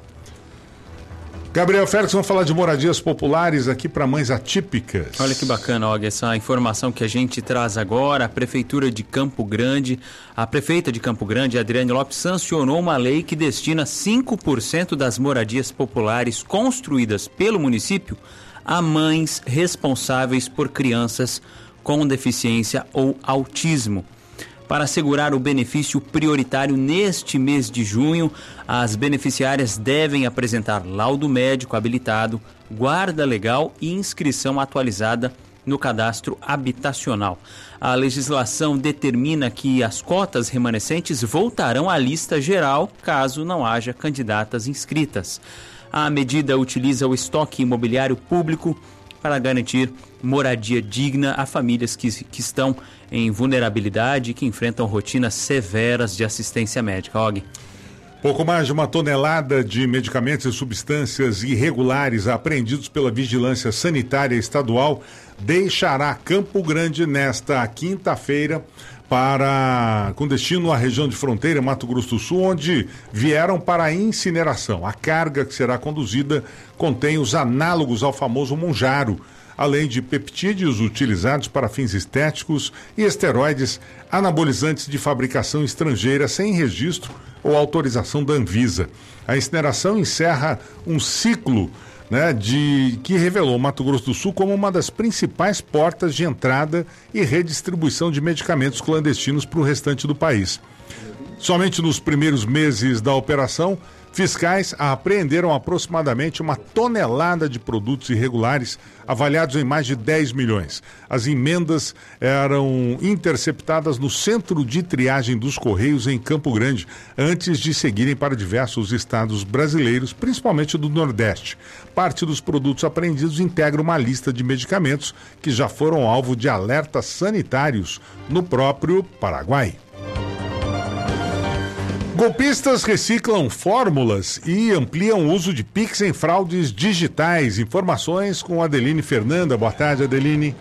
Speaker 23: Gabriel Félix, vamos falar de moradias populares aqui para mães atípicas.
Speaker 14: Olha que bacana, Og, essa informação que a gente traz agora. A Prefeitura de Campo Grande, a prefeita de Campo Grande, Adriane Lopes, sancionou uma lei que destina cinco por cento das moradias populares construídas pelo município a mães responsáveis por crianças com deficiência ou autismo. Para assegurar o benefício prioritário neste mês de junho, as beneficiárias devem apresentar laudo médico habilitado, guarda legal e inscrição atualizada no cadastro habitacional. A legislação determina que as cotas remanescentes voltarão à lista geral caso não haja candidatas inscritas. A medida utiliza o estoque imobiliário público para garantir moradia digna a famílias que, que estão em vulnerabilidade e que enfrentam rotinas severas de assistência médica. Og.
Speaker 23: Pouco mais de uma tonelada de medicamentos e substâncias irregulares apreendidos pela Vigilância Sanitária Estadual deixará Campo Grande nesta quinta-feira para com destino à região de fronteira, Mato Grosso do Sul, onde vieram para a incineração. A carga que será conduzida contém os análogos ao famoso monjaro, além de peptídeos utilizados para fins estéticos e esteroides anabolizantes de fabricação estrangeira sem registro ou autorização da Anvisa. A incineração encerra um ciclo, né, de, que revelou Mato Grosso do Sul como uma das principais portas de entrada e redistribuição de medicamentos clandestinos para o restante do país. Somente nos primeiros meses da operação, fiscais apreenderam aproximadamente uma tonelada de produtos irregulares, avaliados em mais de dez milhões. As emendas eram interceptadas no centro de triagem dos Correios em Campo Grande, antes de seguirem para diversos estados brasileiros, principalmente do Nordeste. Parte dos produtos apreendidos integra uma lista de medicamentos que já foram alvo de alertas sanitários no próprio Paraguai. Golpistas reciclam fórmulas e ampliam o uso de Pix em fraudes digitais. Informações com Adeline Fernanda. Boa tarde, Adeline.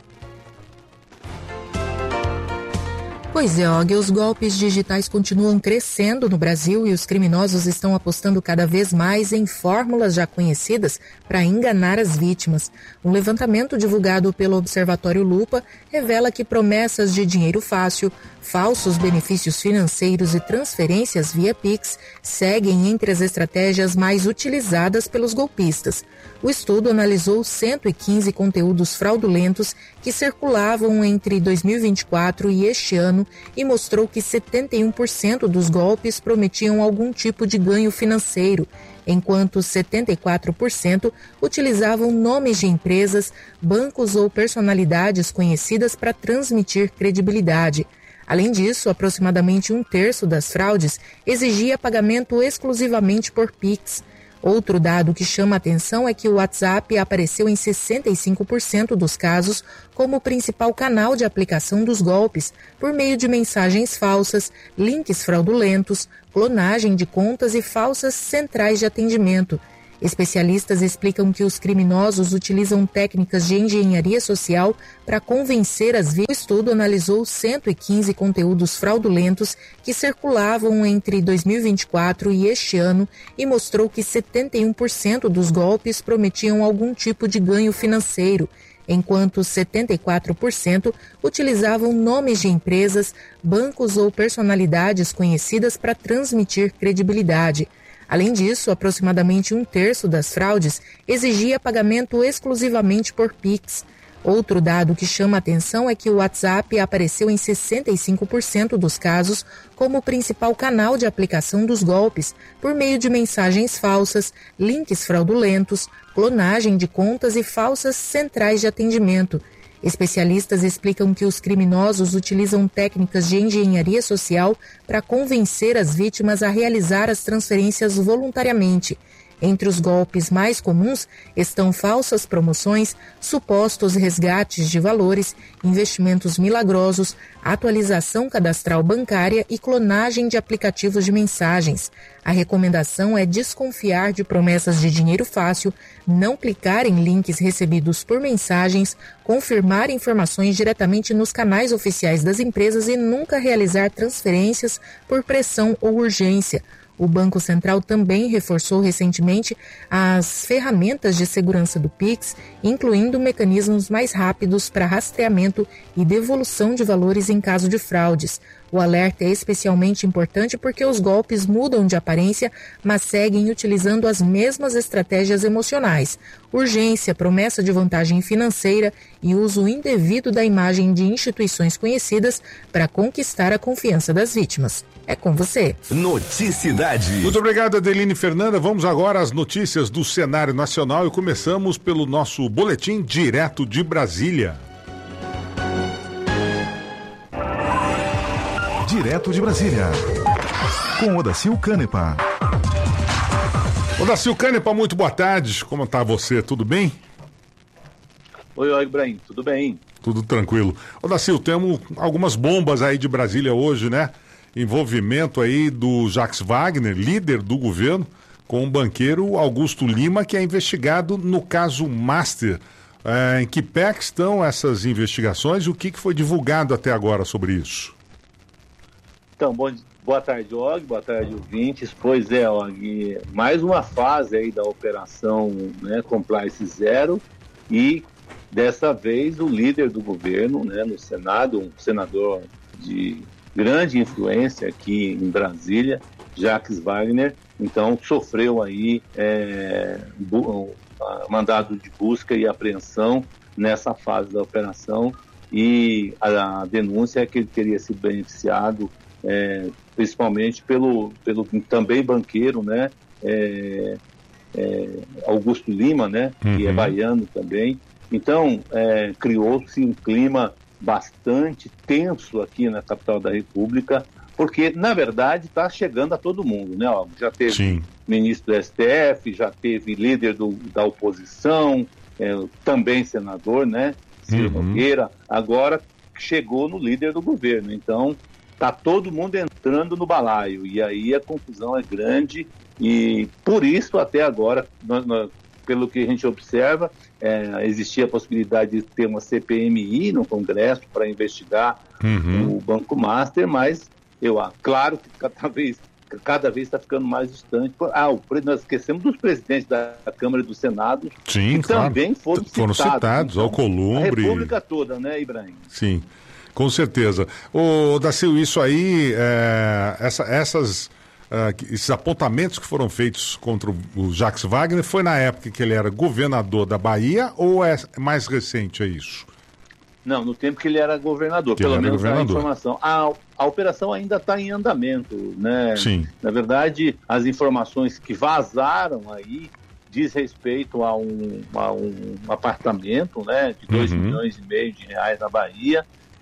Speaker 16: Pois é, Og, os golpes digitais continuam crescendo no Brasil e os criminosos estão apostando cada vez mais em fórmulas já conhecidas para enganar as vítimas. Um levantamento divulgado pelo Observatório Lupa revela que promessas de dinheiro fácil, falsos benefícios financeiros e transferências via Pix seguem entre as estratégias mais utilizadas pelos golpistas. O estudo analisou cento e quinze conteúdos fraudulentos que circulavam entre dois mil e vinte e quatro e este ano e mostrou que setenta e um por cento dos golpes prometiam algum tipo de ganho financeiro, enquanto setenta e quatro por cento utilizavam nomes de empresas, bancos ou personalidades conhecidas para transmitir credibilidade. Além disso, aproximadamente um terço das fraudes exigia pagamento exclusivamente por Pix. Outro dado que chama a atenção é que o WhatsApp apareceu em sessenta e cinco por cento dos casos como o principal canal de aplicação dos golpes, por meio de mensagens falsas, links fraudulentos, clonagem de contas e falsas centrais de atendimento. Especialistas explicam que os criminosos utilizam técnicas de engenharia social para convencer as vítimas. O estudo analisou cento e quinze conteúdos fraudulentos que circulavam entre dois mil e vinte e quatro e este ano e mostrou que setenta e um por cento dos golpes prometiam algum tipo de ganho financeiro, enquanto setenta e quatro por cento utilizavam nomes de empresas, bancos ou personalidades conhecidas para transmitir credibilidade. Além disso, aproximadamente um terço das fraudes exigia pagamento exclusivamente por Pix. Outro dado que chama a atenção é que o WhatsApp apareceu em sessenta e cinco por cento dos casos como o principal canal de aplicação dos golpes, por meio de mensagens falsas, links fraudulentos, clonagem de contas e falsas centrais de atendimento. Especialistas explicam que os criminosos utilizam técnicas de engenharia social para convencer as vítimas a realizar as transferências voluntariamente. Entre os golpes mais comuns estão falsas promoções, supostos resgates de valores, investimentos milagrosos, atualização cadastral bancária e clonagem de aplicativos de mensagens. A recomendação é desconfiar de promessas de dinheiro fácil, não clicar em links recebidos por mensagens, confirmar informações diretamente nos canais oficiais das empresas e nunca realizar transferências por pressão ou urgência. O Banco Central também reforçou recentemente as ferramentas de segurança do Pix, incluindo mecanismos mais rápidos para rastreamento e devolução de valores em caso de fraudes. O alerta é especialmente importante porque os golpes mudam de aparência, mas seguem utilizando as mesmas estratégias emocionais: urgência, promessa de vantagem financeira e uso indevido da imagem de instituições conhecidas para conquistar a confiança das vítimas. É com você.
Speaker 23: Noticidade. Muito obrigado, Adeline Fernanda. Vamos agora às notícias do cenário nacional e começamos pelo nosso boletim direto de Brasília.
Speaker 9: Direto de Brasília, com Odacil Canepa.
Speaker 23: Odacil Canepa, muito boa tarde. Como está você? Tudo bem?
Speaker 20: Oi, oi, Ibrahim. Tudo bem?
Speaker 23: Tudo tranquilo. Odacil, temos algumas bombas aí de Brasília hoje, né? envolvimento aí do Jacques Wagner, líder do governo, com o banqueiro Augusto Lima, que é investigado no caso Master. É, em que pé que estão essas investigações e o que, que foi divulgado até agora sobre isso?
Speaker 20: Então, bom, boa tarde, Og, boa tarde, ouvintes. Pois é, Og, mais uma fase aí da operação, né, Compliance Zero, e dessa vez o líder do governo, né, no Senado, um senador de grande influência aqui em Brasília, Jacques Wagner, então sofreu aí é, bu- mandado de busca e apreensão nessa fase da operação, e a, a denúncia é que ele teria sido beneficiado é, principalmente pelo, pelo também banqueiro, né, é, é, Augusto Lima, né, uhum. que é baiano também. Então, é, criou-se um clima bastante tenso aqui na capital da República, porque, na verdade, está chegando a todo mundo, né? Ó, já teve Sim. ministro do S T F, já teve líder do, da oposição, é, também senador, né? Ciro uhum. Nogueira, agora chegou no líder do governo. Então, está todo mundo entrando no balaio, e aí a confusão é grande, e por isso, até agora, nós, nós, pelo que a gente observa, é, existia a possibilidade de ter uma C P M I no Congresso para investigar uhum. o Banco Master, mas eu, ah, claro que cada vez cada vez está ficando mais distante. Ah, o, nós esquecemos dos presidentes da Câmara e do Senado,
Speaker 23: Sim,
Speaker 20: que
Speaker 23: claro.
Speaker 20: também foram,
Speaker 23: foram citados. citados então, Alcolumbre.
Speaker 20: A República toda, né, Ibrahim?
Speaker 23: Sim, com certeza. Ô, Dacil, isso aí, é, essa, essas, uh, esses apontamentos que foram feitos contra o Jacques Wagner, foi na época que ele era governador da Bahia ou é mais recente, é isso?
Speaker 20: Não, no tempo que ele era governador, que pelo era menos governador. A informação. A, a operação ainda está em andamento, né?
Speaker 23: Sim.
Speaker 20: Na verdade, as informações que vazaram aí diz respeito a um, a um apartamento, né, de dois uhum. milhões e meio de reais na Bahia,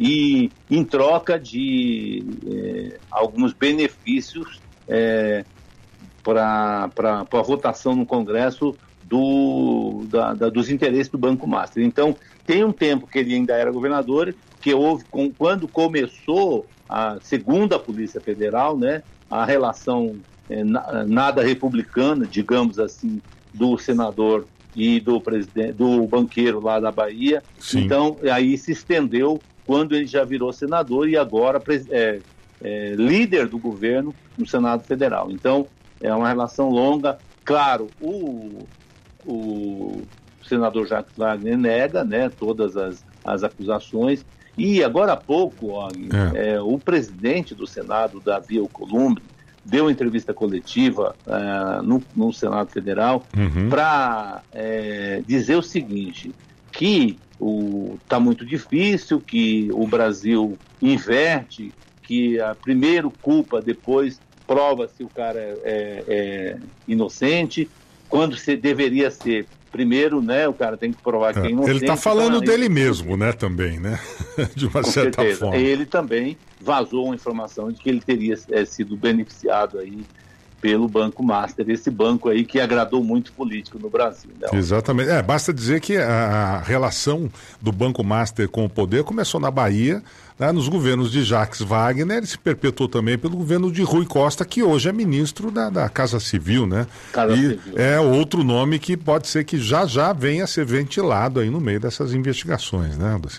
Speaker 20: e em troca de eh, alguns benefícios eh, para a votação no Congresso do, da, da, dos interesses do Banco Master. Então, tem um tempo que ele ainda era governador, que houve, com, quando começou, a, segundo a Polícia Federal, né, a relação é, na, nada republicana, digamos assim, do senador e do, presidente, do banqueiro lá da Bahia. Sim. Então, aí se estendeu quando ele já virou senador e agora é, é, líder do governo no Senado Federal. Então, é uma relação longa. Claro, o... o O senador Jacques Wagner nega, né, todas as, as acusações. E agora há pouco, ó, é. É, o presidente do Senado, Davi Alcolumbre, deu uma entrevista coletiva uh, no, no Senado Federal uhum. para é, dizer o seguinte, que está muito difícil, que o Brasil inverte, que a primeiro culpa, depois prova se o cara é, é, é inocente, quando se deveria ser primeiro, né, o cara tem que provar que é inocente.
Speaker 23: Ele está falando tá, dele mesmo, né, também, né, de uma
Speaker 20: com
Speaker 23: certa
Speaker 20: certeza.
Speaker 23: forma.
Speaker 20: Ele também vazou uma informação de que ele teria é, sido beneficiado aí pelo Banco Master, esse banco aí que agradou muito político no Brasil. Né?
Speaker 23: Exatamente. É, basta dizer que a relação do Banco Master com o poder começou na Bahia, né, nos governos de Jacques Wagner, e se perpetuou também pelo governo de Rui Costa, que hoje é ministro da, da Casa Civil, né?
Speaker 20: Casa
Speaker 23: e
Speaker 20: Civil.
Speaker 23: É outro nome que pode ser que já já venha a ser ventilado aí no meio dessas investigações, né, Aldacir?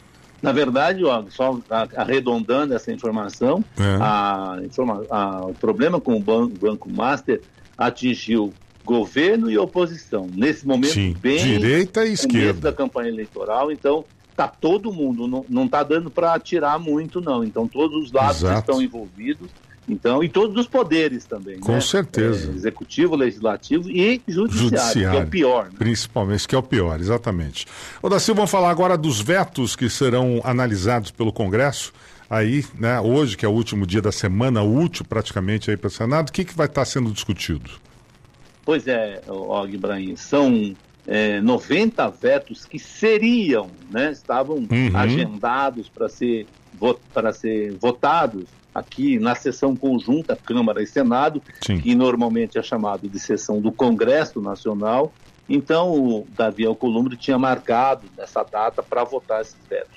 Speaker 20: Na verdade, ó, só arredondando essa informação,
Speaker 23: é.
Speaker 20: a, informa, a, o problema com o Banco, Banco Master atingiu governo e oposição. Nesse momento,
Speaker 23: Sim,
Speaker 20: bem
Speaker 23: direita e esquerda
Speaker 20: da campanha eleitoral, então tá todo mundo, não, não tá dando para atirar muito, não. Então todos os lados
Speaker 23: Exato.
Speaker 20: estão envolvidos. Então, e todos os poderes também.
Speaker 23: Com
Speaker 20: né?
Speaker 23: certeza.
Speaker 20: É, executivo, legislativo e judiciário, judiciário, que é o pior. Né?
Speaker 23: Principalmente, que é o pior, exatamente. Ô, Dacil, vamos falar agora dos vetos que serão analisados pelo Congresso. Aí, né, hoje, que é o último dia da semana útil, praticamente, aí para o Senado, o que, que vai estar sendo discutido?
Speaker 20: Pois é, Og Ibrahim, são é, noventa vetos que seriam, né, estavam uhum. agendados para ser, para ser votados aqui na sessão conjunta Câmara e Senado,
Speaker 23: Sim.
Speaker 20: que normalmente é chamado de sessão do Congresso Nacional. Então, o Davi Alcolumbre tinha marcado essa data para votar esses vetos.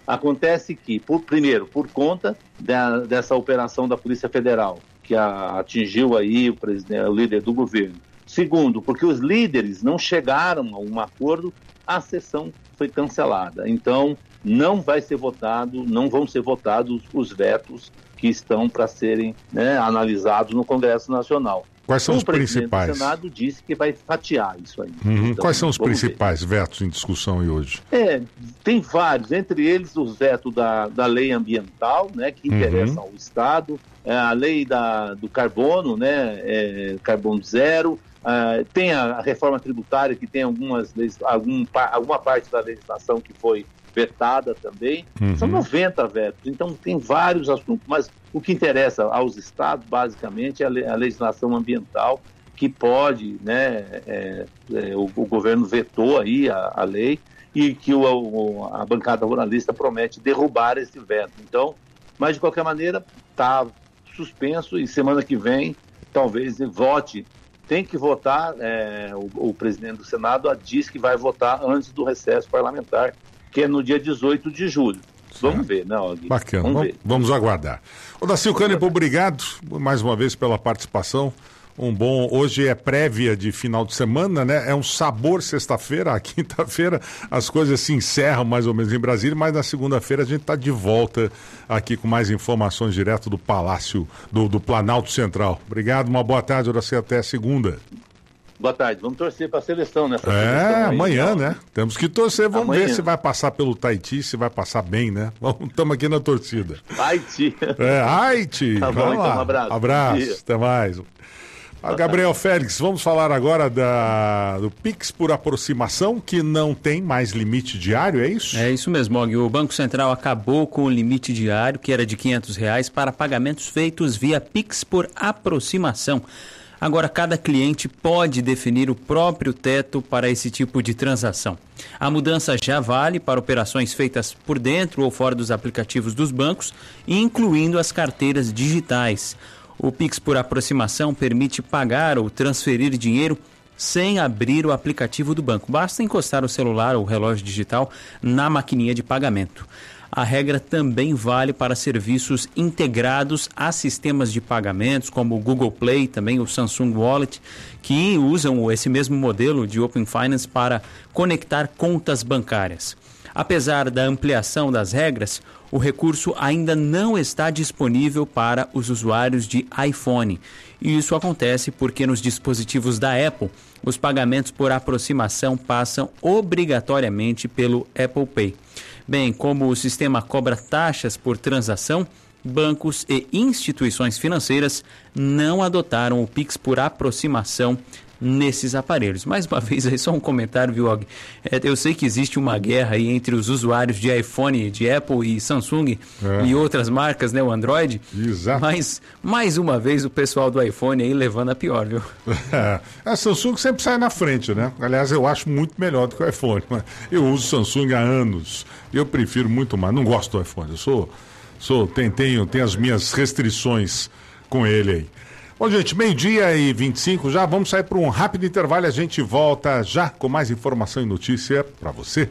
Speaker 20: Acontece que, por, primeiro, por conta da, dessa operação da Polícia Federal, que a, atingiu aí o, presidente, o líder do governo. Segundo, porque os líderes não chegaram a um acordo, a sessão foi cancelada. Então, não vai ser votado, não vão ser votados os vetos que estão para serem, né, analisados no Congresso Nacional.
Speaker 23: Quais são
Speaker 20: o
Speaker 23: os principais?
Speaker 20: O Senado disse que vai fatiar isso aí.
Speaker 23: Uhum.
Speaker 20: Então,
Speaker 23: Quais são os
Speaker 20: vamos
Speaker 23: principais ver. vetos em discussão aí hoje?
Speaker 20: É, tem vários, entre eles o veto da, da lei ambiental, né, que interessa uhum. ao Estado, é, a lei da, do carbono, né, é, carbono zero, é, tem a, a reforma tributária, que tem algumas, algum, alguma parte da legislação que foi vetada também. Uhum. São noventa vetos, então tem vários assuntos, mas o que interessa aos estados, basicamente, é a, le- a legislação ambiental, que pode, né, é, é, o, o governo vetou aí a, a lei, e que o, o, a bancada ruralista promete derrubar esse veto. Então, mas de qualquer maneira, está suspenso, e semana que vem, talvez vote. Tem que votar, é, o, o presidente do Senado diz que vai votar antes do recesso parlamentar, que é no dia dezoito de julho. Vamos ver, né, Og?
Speaker 23: Bacana,
Speaker 20: vamos,
Speaker 23: vamos,
Speaker 20: ver.
Speaker 23: vamos aguardar. Ô, Dacil Canepo, obrigado mais uma vez pela participação. Um bom, hoje é prévia de final de semana, né? É um sabor sexta-feira, a quinta-feira as coisas se encerram mais ou menos em Brasília, mas na segunda-feira a gente está de volta aqui com mais informações direto do Palácio, do, do Planalto Central. Obrigado, uma boa tarde, Horácio, até segunda.
Speaker 20: Boa tarde, vamos torcer para a seleção nessa
Speaker 23: É,
Speaker 20: seleção aí,
Speaker 23: amanhã,
Speaker 20: então.
Speaker 23: né? Temos que torcer, vamos
Speaker 20: Amanhã.
Speaker 23: ver se vai passar pelo Tahiti, se vai passar bem, né? Estamos aqui na torcida.
Speaker 20: Haiti.
Speaker 23: É, Haiti.
Speaker 20: Tá bom,
Speaker 23: Vamos
Speaker 20: então,
Speaker 23: lá.
Speaker 20: um abraço.
Speaker 23: Abraço,
Speaker 20: Bom dia.
Speaker 23: até mais. Ah, Gabriel Félix, vamos falar agora da, do Pix por aproximação, que não tem mais limite diário, é isso?
Speaker 14: É isso mesmo, Og. O Banco Central acabou com o limite diário, que era de quinhentos reais, para pagamentos feitos via Pix por aproximação. Agora, cada cliente pode definir o próprio teto para esse tipo de transação. A mudança já vale para operações feitas por dentro ou fora dos aplicativos dos bancos, incluindo as carteiras digitais. O Pix por aproximação permite pagar ou transferir dinheiro sem abrir o aplicativo do banco. Basta encostar o celular ou o relógio digital na maquininha de pagamento. A regra também vale para serviços integrados a sistemas de pagamentos, como o Google Play, também o Samsung Wallet, que usam esse mesmo modelo de Open Finance para conectar contas bancárias. Apesar da ampliação das regras, o recurso ainda não está disponível para os usuários de iPhone. E isso acontece porque nos dispositivos da Apple, os pagamentos por aproximação passam obrigatoriamente pelo Apple Pay. Bem, como o sistema cobra taxas por transação, bancos e instituições financeiras não adotaram o Pix por aproximação nesses aparelhos. Mais uma vez, aí só um comentário, viu, Og? É, eu sei que existe uma guerra aí entre os usuários de iPhone, de Apple e Samsung é. e outras marcas, né, o Android.
Speaker 23: Exato.
Speaker 14: Mas, mais uma vez, o pessoal do iPhone aí levando a pior, viu?
Speaker 23: É. A Samsung sempre sai na frente, né? Aliás, eu acho muito melhor do que o iPhone. Mas eu uso Samsung há anos. Eu prefiro muito mais. Não gosto do iPhone. Eu sou, sou, tenho, tenho, tenho as minhas restrições com ele aí. Bom, gente, meio-dia e vinte e cinco já, vamos sair para um rápido intervalo e a gente volta já com mais informação e notícia para você.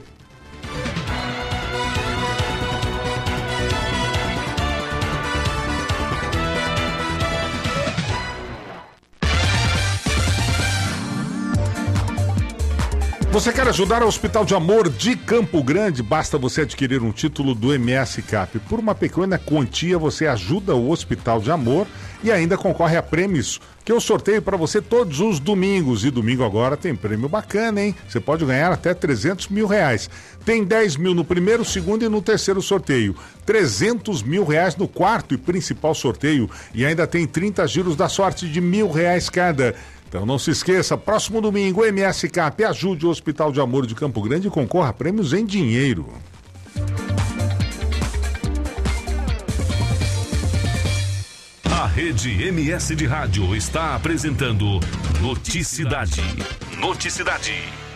Speaker 23: Você quer ajudar ao Hospital de Amor de Campo Grande? Basta você adquirir um título do M S Cap. Por uma pequena quantia, você ajuda o Hospital de Amor e ainda concorre a prêmios que eu sorteio para você todos os domingos. E domingo agora tem prêmio bacana, hein? Você pode ganhar até trezentos mil reais. Tem dez mil no primeiro, segundo e no terceiro sorteio. trezentos mil reais no quarto e principal sorteio. E ainda tem trinta giros da sorte de mil reais cada. Então não se esqueça, próximo domingo, M S Cap, ajude o Hospital de Amor de Campo Grande e concorra a prêmios em dinheiro.
Speaker 11: A Rede M S de Rádio está apresentando Noticidade. Noticidade.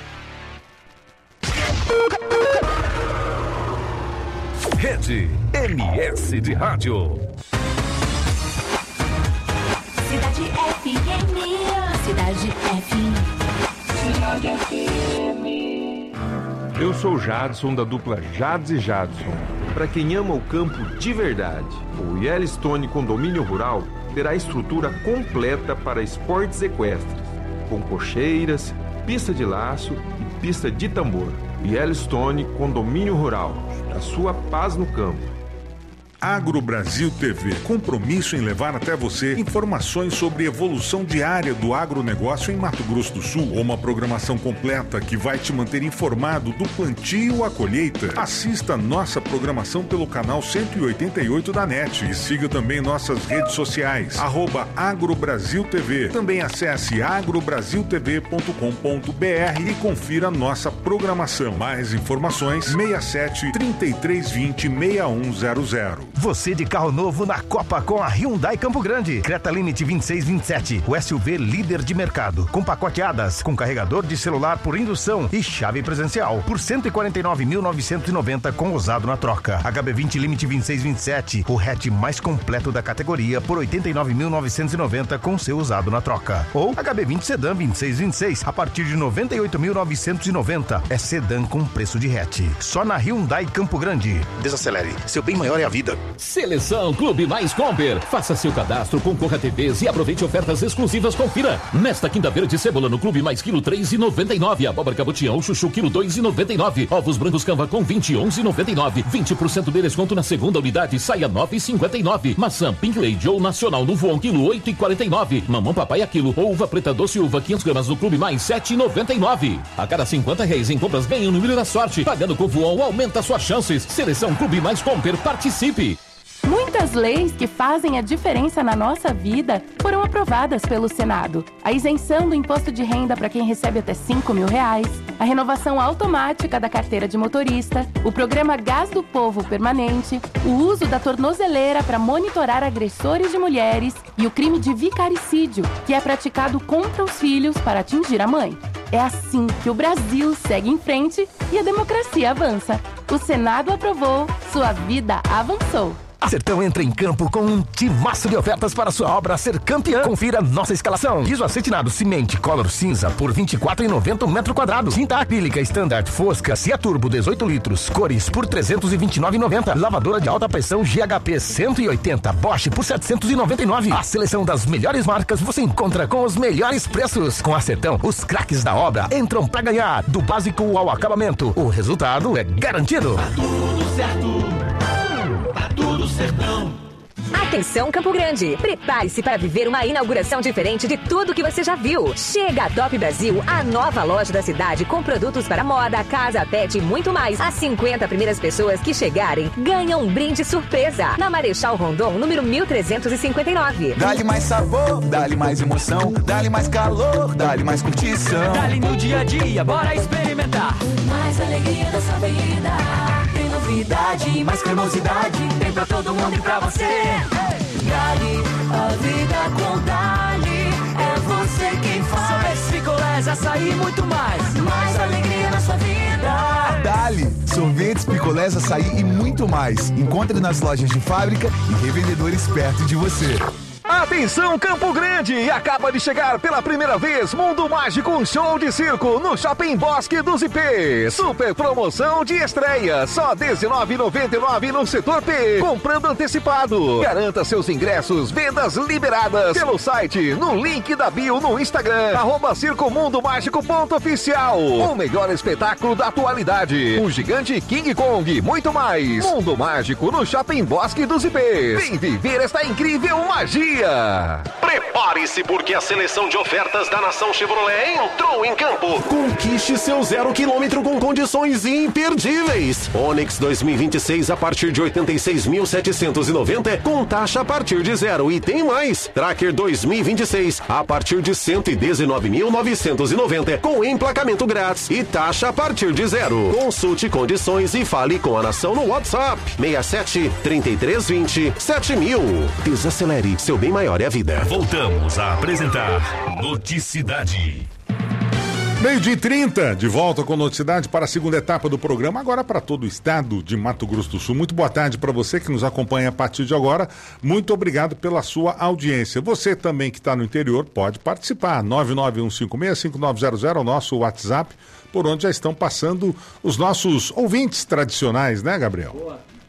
Speaker 11: Rede M S de Rádio.
Speaker 10: Cidade F M. Cidade F M. Cidade F M.
Speaker 5: Eu sou o Jadson, da dupla Jads e Jadson. para quem ama o campo de verdade. O Yellowstone Condomínio Rural terá estrutura completa para esportes equestres, com cocheiras, pista de laço e pista de tambor. Yellowstone Condomínio Rural, a sua paz no campo.
Speaker 23: Agro Brasil T V, compromisso em levar até você informações sobre evolução diária do agronegócio em Mato Grosso do Sul, ou uma programação completa que vai te manter informado do plantio à colheita. Assista nossa programação pelo canal cento e oitenta e oito da NET e siga também nossas redes sociais, arroba Agro Brasil T V. Também acesse agro brasil t v ponto com ponto b r e confira nossa programação. Mais informações, seis sete, três três dois zero, seis um zero zero.
Speaker 18: Você de carro novo na Copa com a Hyundai Campo Grande. Creta Limite vinte e seis vinte e sete, o S U V líder de mercado. Com pacote A D A S, com carregador de celular por indução e chave presencial. Por cento e quarenta e nove mil novecentos e noventa com usado na troca. H B vinte Limite vinte e seis vinte e sete, o hatch mais completo da categoria por oitenta e nove mil novecentos e noventa com seu usado na troca. Ou H B vinte Sedan vinte e seis vinte e seis a partir de noventa e oito mil novecentos e noventa. É sedã com preço de hatch. Só na Hyundai Campo Grande.
Speaker 13: Desacelere, seu bem maior é a vida.
Speaker 1: Seleção Clube Mais Comper. Faça seu cadastro, concorra a T Vs e aproveite ofertas exclusivas. Confira. Nesta quinta-feira de cebola no Clube Mais quilo três e noventa e nove. Abóbora cabotião chuchu quilo dois e noventa e nove. Ovos brancos Canva com vinte, onze e noventa e nove. vinte por cento de desconto na segunda unidade. Saia nove e cinquenta e nove. Maçã Pink Lady ou Nacional no Voon quilo oito e quarenta e nove. Mamão Papai a quilo ou uva preta doce uva quinhentas gramas no Clube Mais sete e noventa e nove. A cada cinquenta reais em compras ganha o número da sorte. Pagando com Voon aumenta suas chances. Seleção Clube Mais Comper. Participe.
Speaker 21: Muitas leis que fazem a diferença na nossa vida foram aprovadas pelo Senado. A isenção do imposto de renda para quem recebe até cinco mil reais, a renovação automática da carteira de motorista, o programa Gás do Povo Permanente, o uso da tornozeleira para monitorar agressores de mulheres e o crime de vicaricídio, que é praticado contra os filhos para atingir a mãe. É assim que o Brasil segue em frente e a democracia avança. O Senado aprovou, sua vida avançou.
Speaker 18: A Sertão entra em campo com um timaço de ofertas para sua obra ser campeã. Confira nossa escalação. Piso acetinado Cimente Color cinza por vinte e quatro reais e noventa centavos metro quadrado. Tinta acrílica Standard Fosca Cia Turbo dezoito litros. Cores por trezentos e vinte e nove reais e noventa centavos. Lavadora de alta pressão G H P cento e oitenta Bosch por setecentos e noventa e nove reais. A seleção das melhores marcas você encontra com os melhores preços. Com a Sertão, os craques da obra entram pra ganhar. Do básico ao acabamento, o resultado é garantido.
Speaker 22: Tá tudo certo. Tá tudo Sertão.
Speaker 8: Atenção Campo Grande, prepare-se para viver uma inauguração diferente de tudo que você já viu. Chega a Top Brasil, a nova loja da cidade com produtos para moda, casa, pet e muito mais. As cinquenta primeiras pessoas que chegarem ganham um brinde surpresa na Marechal Rondon, número mil trezentos e cinquenta e nove.
Speaker 24: Dá-lhe mais sabor, dá-lhe mais emoção, dá-lhe mais calor, dá-lhe mais curtição.
Speaker 4: Dá-lhe no dia a dia, bora experimentar.
Speaker 10: Mais alegria da sua vida. Tem novidade, mais cremosidade. Tem pra todo mundo e pra você. Dali, a vida com Dali. É você quem faz.
Speaker 4: Sorvetes, picolés, açaí e muito mais.
Speaker 10: Mais alegria na sua vida.
Speaker 24: Dali, sorvetes, picolés, açaí e muito mais. Encontre nas lojas de fábrica e revendedores perto de você.
Speaker 25: Atenção Campo Grande! Acaba de chegar pela primeira vez Mundo Mágico, um show de circo no Shopping Bosque dos I P. Super promoção de estreia, só dezenove reais e noventa e nove centavos no setor P. Comprando antecipado. Garanta seus ingressos, vendas liberadas pelo site, no link da bio no Instagram, arroba Circo Mundo Mágico ponto oficial. O melhor espetáculo da atualidade. O gigante King Kong, muito mais. Mundo Mágico no Shopping Bosque dos I P. Vem viver esta incrível magia.
Speaker 3: Prepare-se porque a seleção de ofertas da Nação Chevrolet entrou em campo. Conquiste seu zero quilômetro com condições imperdíveis. Onix dois mil e vinte e seis a partir de oitenta e seis mil setecentos e noventa com taxa a partir de zero. E tem mais. Tracker dois mil e vinte e seis a partir de cento e dezenove mil novecentos e noventa com emplacamento grátis e taxa a partir de zero. Consulte condições e fale com a Nação no WhatsApp seis sete, trinta e três vinte, sete mil. Desacelere, seu bem maior é a vida.
Speaker 11: Voltamos a apresentar Noticidade.
Speaker 23: Meio-dia e trinta, de volta com Noticidade para a segunda etapa do programa, agora para todo o estado de Mato Grosso do Sul. Muito boa tarde para você que nos acompanha a partir de agora. Muito obrigado pela sua audiência. Você também que está no interior pode participar. nove nove um cinco seis, cinco nove zero zero, o nosso WhatsApp, por onde já estão passando os nossos ouvintes tradicionais, né, Gabriel?
Speaker 14: Boa.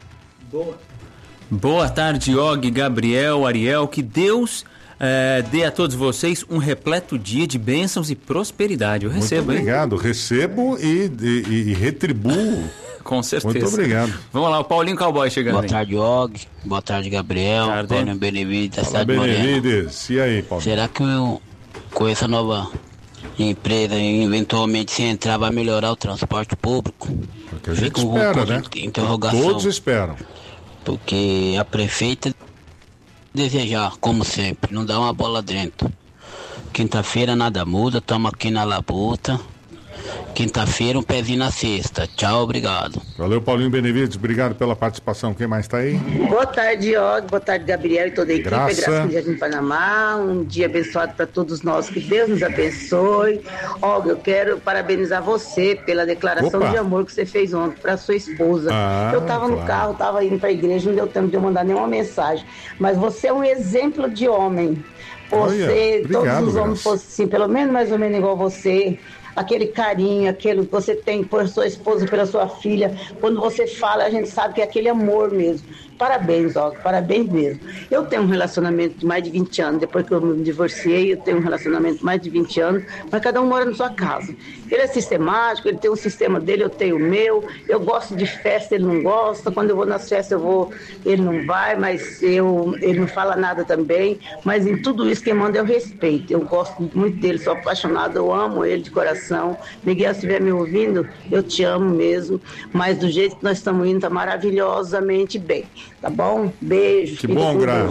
Speaker 20: Boa.
Speaker 14: Boa tarde, Og, Gabriel, Ariel. Que Deus é, dê a todos vocês um repleto dia de bênçãos e prosperidade. Eu recebo,
Speaker 23: Muito obrigado.
Speaker 14: hein?
Speaker 23: Recebo e, e, e retribuo.
Speaker 14: Com certeza.
Speaker 23: Muito obrigado.
Speaker 14: Vamos lá, o Paulinho Cowboy chegando.
Speaker 2: Boa
Speaker 14: aí.
Speaker 2: tarde, Og. Boa tarde, Gabriel.
Speaker 14: Tarde.
Speaker 2: Paulinho Benevides, da
Speaker 23: Fala,
Speaker 2: cidade de Morena.
Speaker 23: Benevides. E aí, Paulo?
Speaker 2: Será que eu, com essa nova empresa, eventualmente, se entrar, vai melhorar o transporte público?
Speaker 23: Porque a gente
Speaker 2: Fica um
Speaker 23: espera,
Speaker 2: ponto
Speaker 23: né?
Speaker 2: de interrogação.
Speaker 23: Todos esperam.
Speaker 2: Porque a prefeita desejar, como sempre, não dá uma bola dentro. Quinta-feira nada muda, estamos aqui na labuta. Quinta-feira um pezinho na sexta. Tchau, obrigado.
Speaker 23: Valeu, Paulinho Benevides. Obrigado pela participação. Quem mais tá aí?
Speaker 12: Boa tarde, Og. Boa tarde, Gabriel e toda a equipe.
Speaker 23: Graça.
Speaker 12: Graças a Deus em Panamá. Um dia abençoado para todos nós. Que Deus nos abençoe. Og, eu quero parabenizar você pela declaração
Speaker 23: Opa.
Speaker 12: de amor que você fez ontem para sua esposa.
Speaker 23: Ah,
Speaker 12: eu estava no
Speaker 23: claro.
Speaker 12: carro, estava indo para a igreja, não deu tempo de eu mandar nenhuma mensagem. Mas você é um exemplo de homem. Você,
Speaker 23: Olha,
Speaker 12: todos
Speaker 23: obrigado,
Speaker 12: os homens
Speaker 23: Graça.
Speaker 12: fossem assim, pelo menos mais ou menos igual você. Aquele carinho, aquele que você tem por sua esposa, pela sua filha. Quando você fala, a gente sabe que é aquele amor mesmo. Parabéns, Og, parabéns mesmo. Eu tenho um relacionamento de mais de vinte anos. Depois que eu me divorciei, eu tenho um relacionamento de mais de vinte anos. Mas cada um mora na sua casa. Ele é sistemático, ele tem o sistema dele, eu tenho o meu. Eu gosto de festa, ele não gosta. Quando eu vou nas festas, eu vou, ele não vai, mas eu, ele não fala nada também. Mas em tudo isso, quem manda é o respeito. Eu gosto muito dele, sou apaixonada, eu amo ele de coração. Miguel, se estiver me ouvindo, eu te amo mesmo. Mas do jeito que nós estamos indo, está maravilhosamente bem. Tá bom? Beijo.
Speaker 23: Que bom, Graça.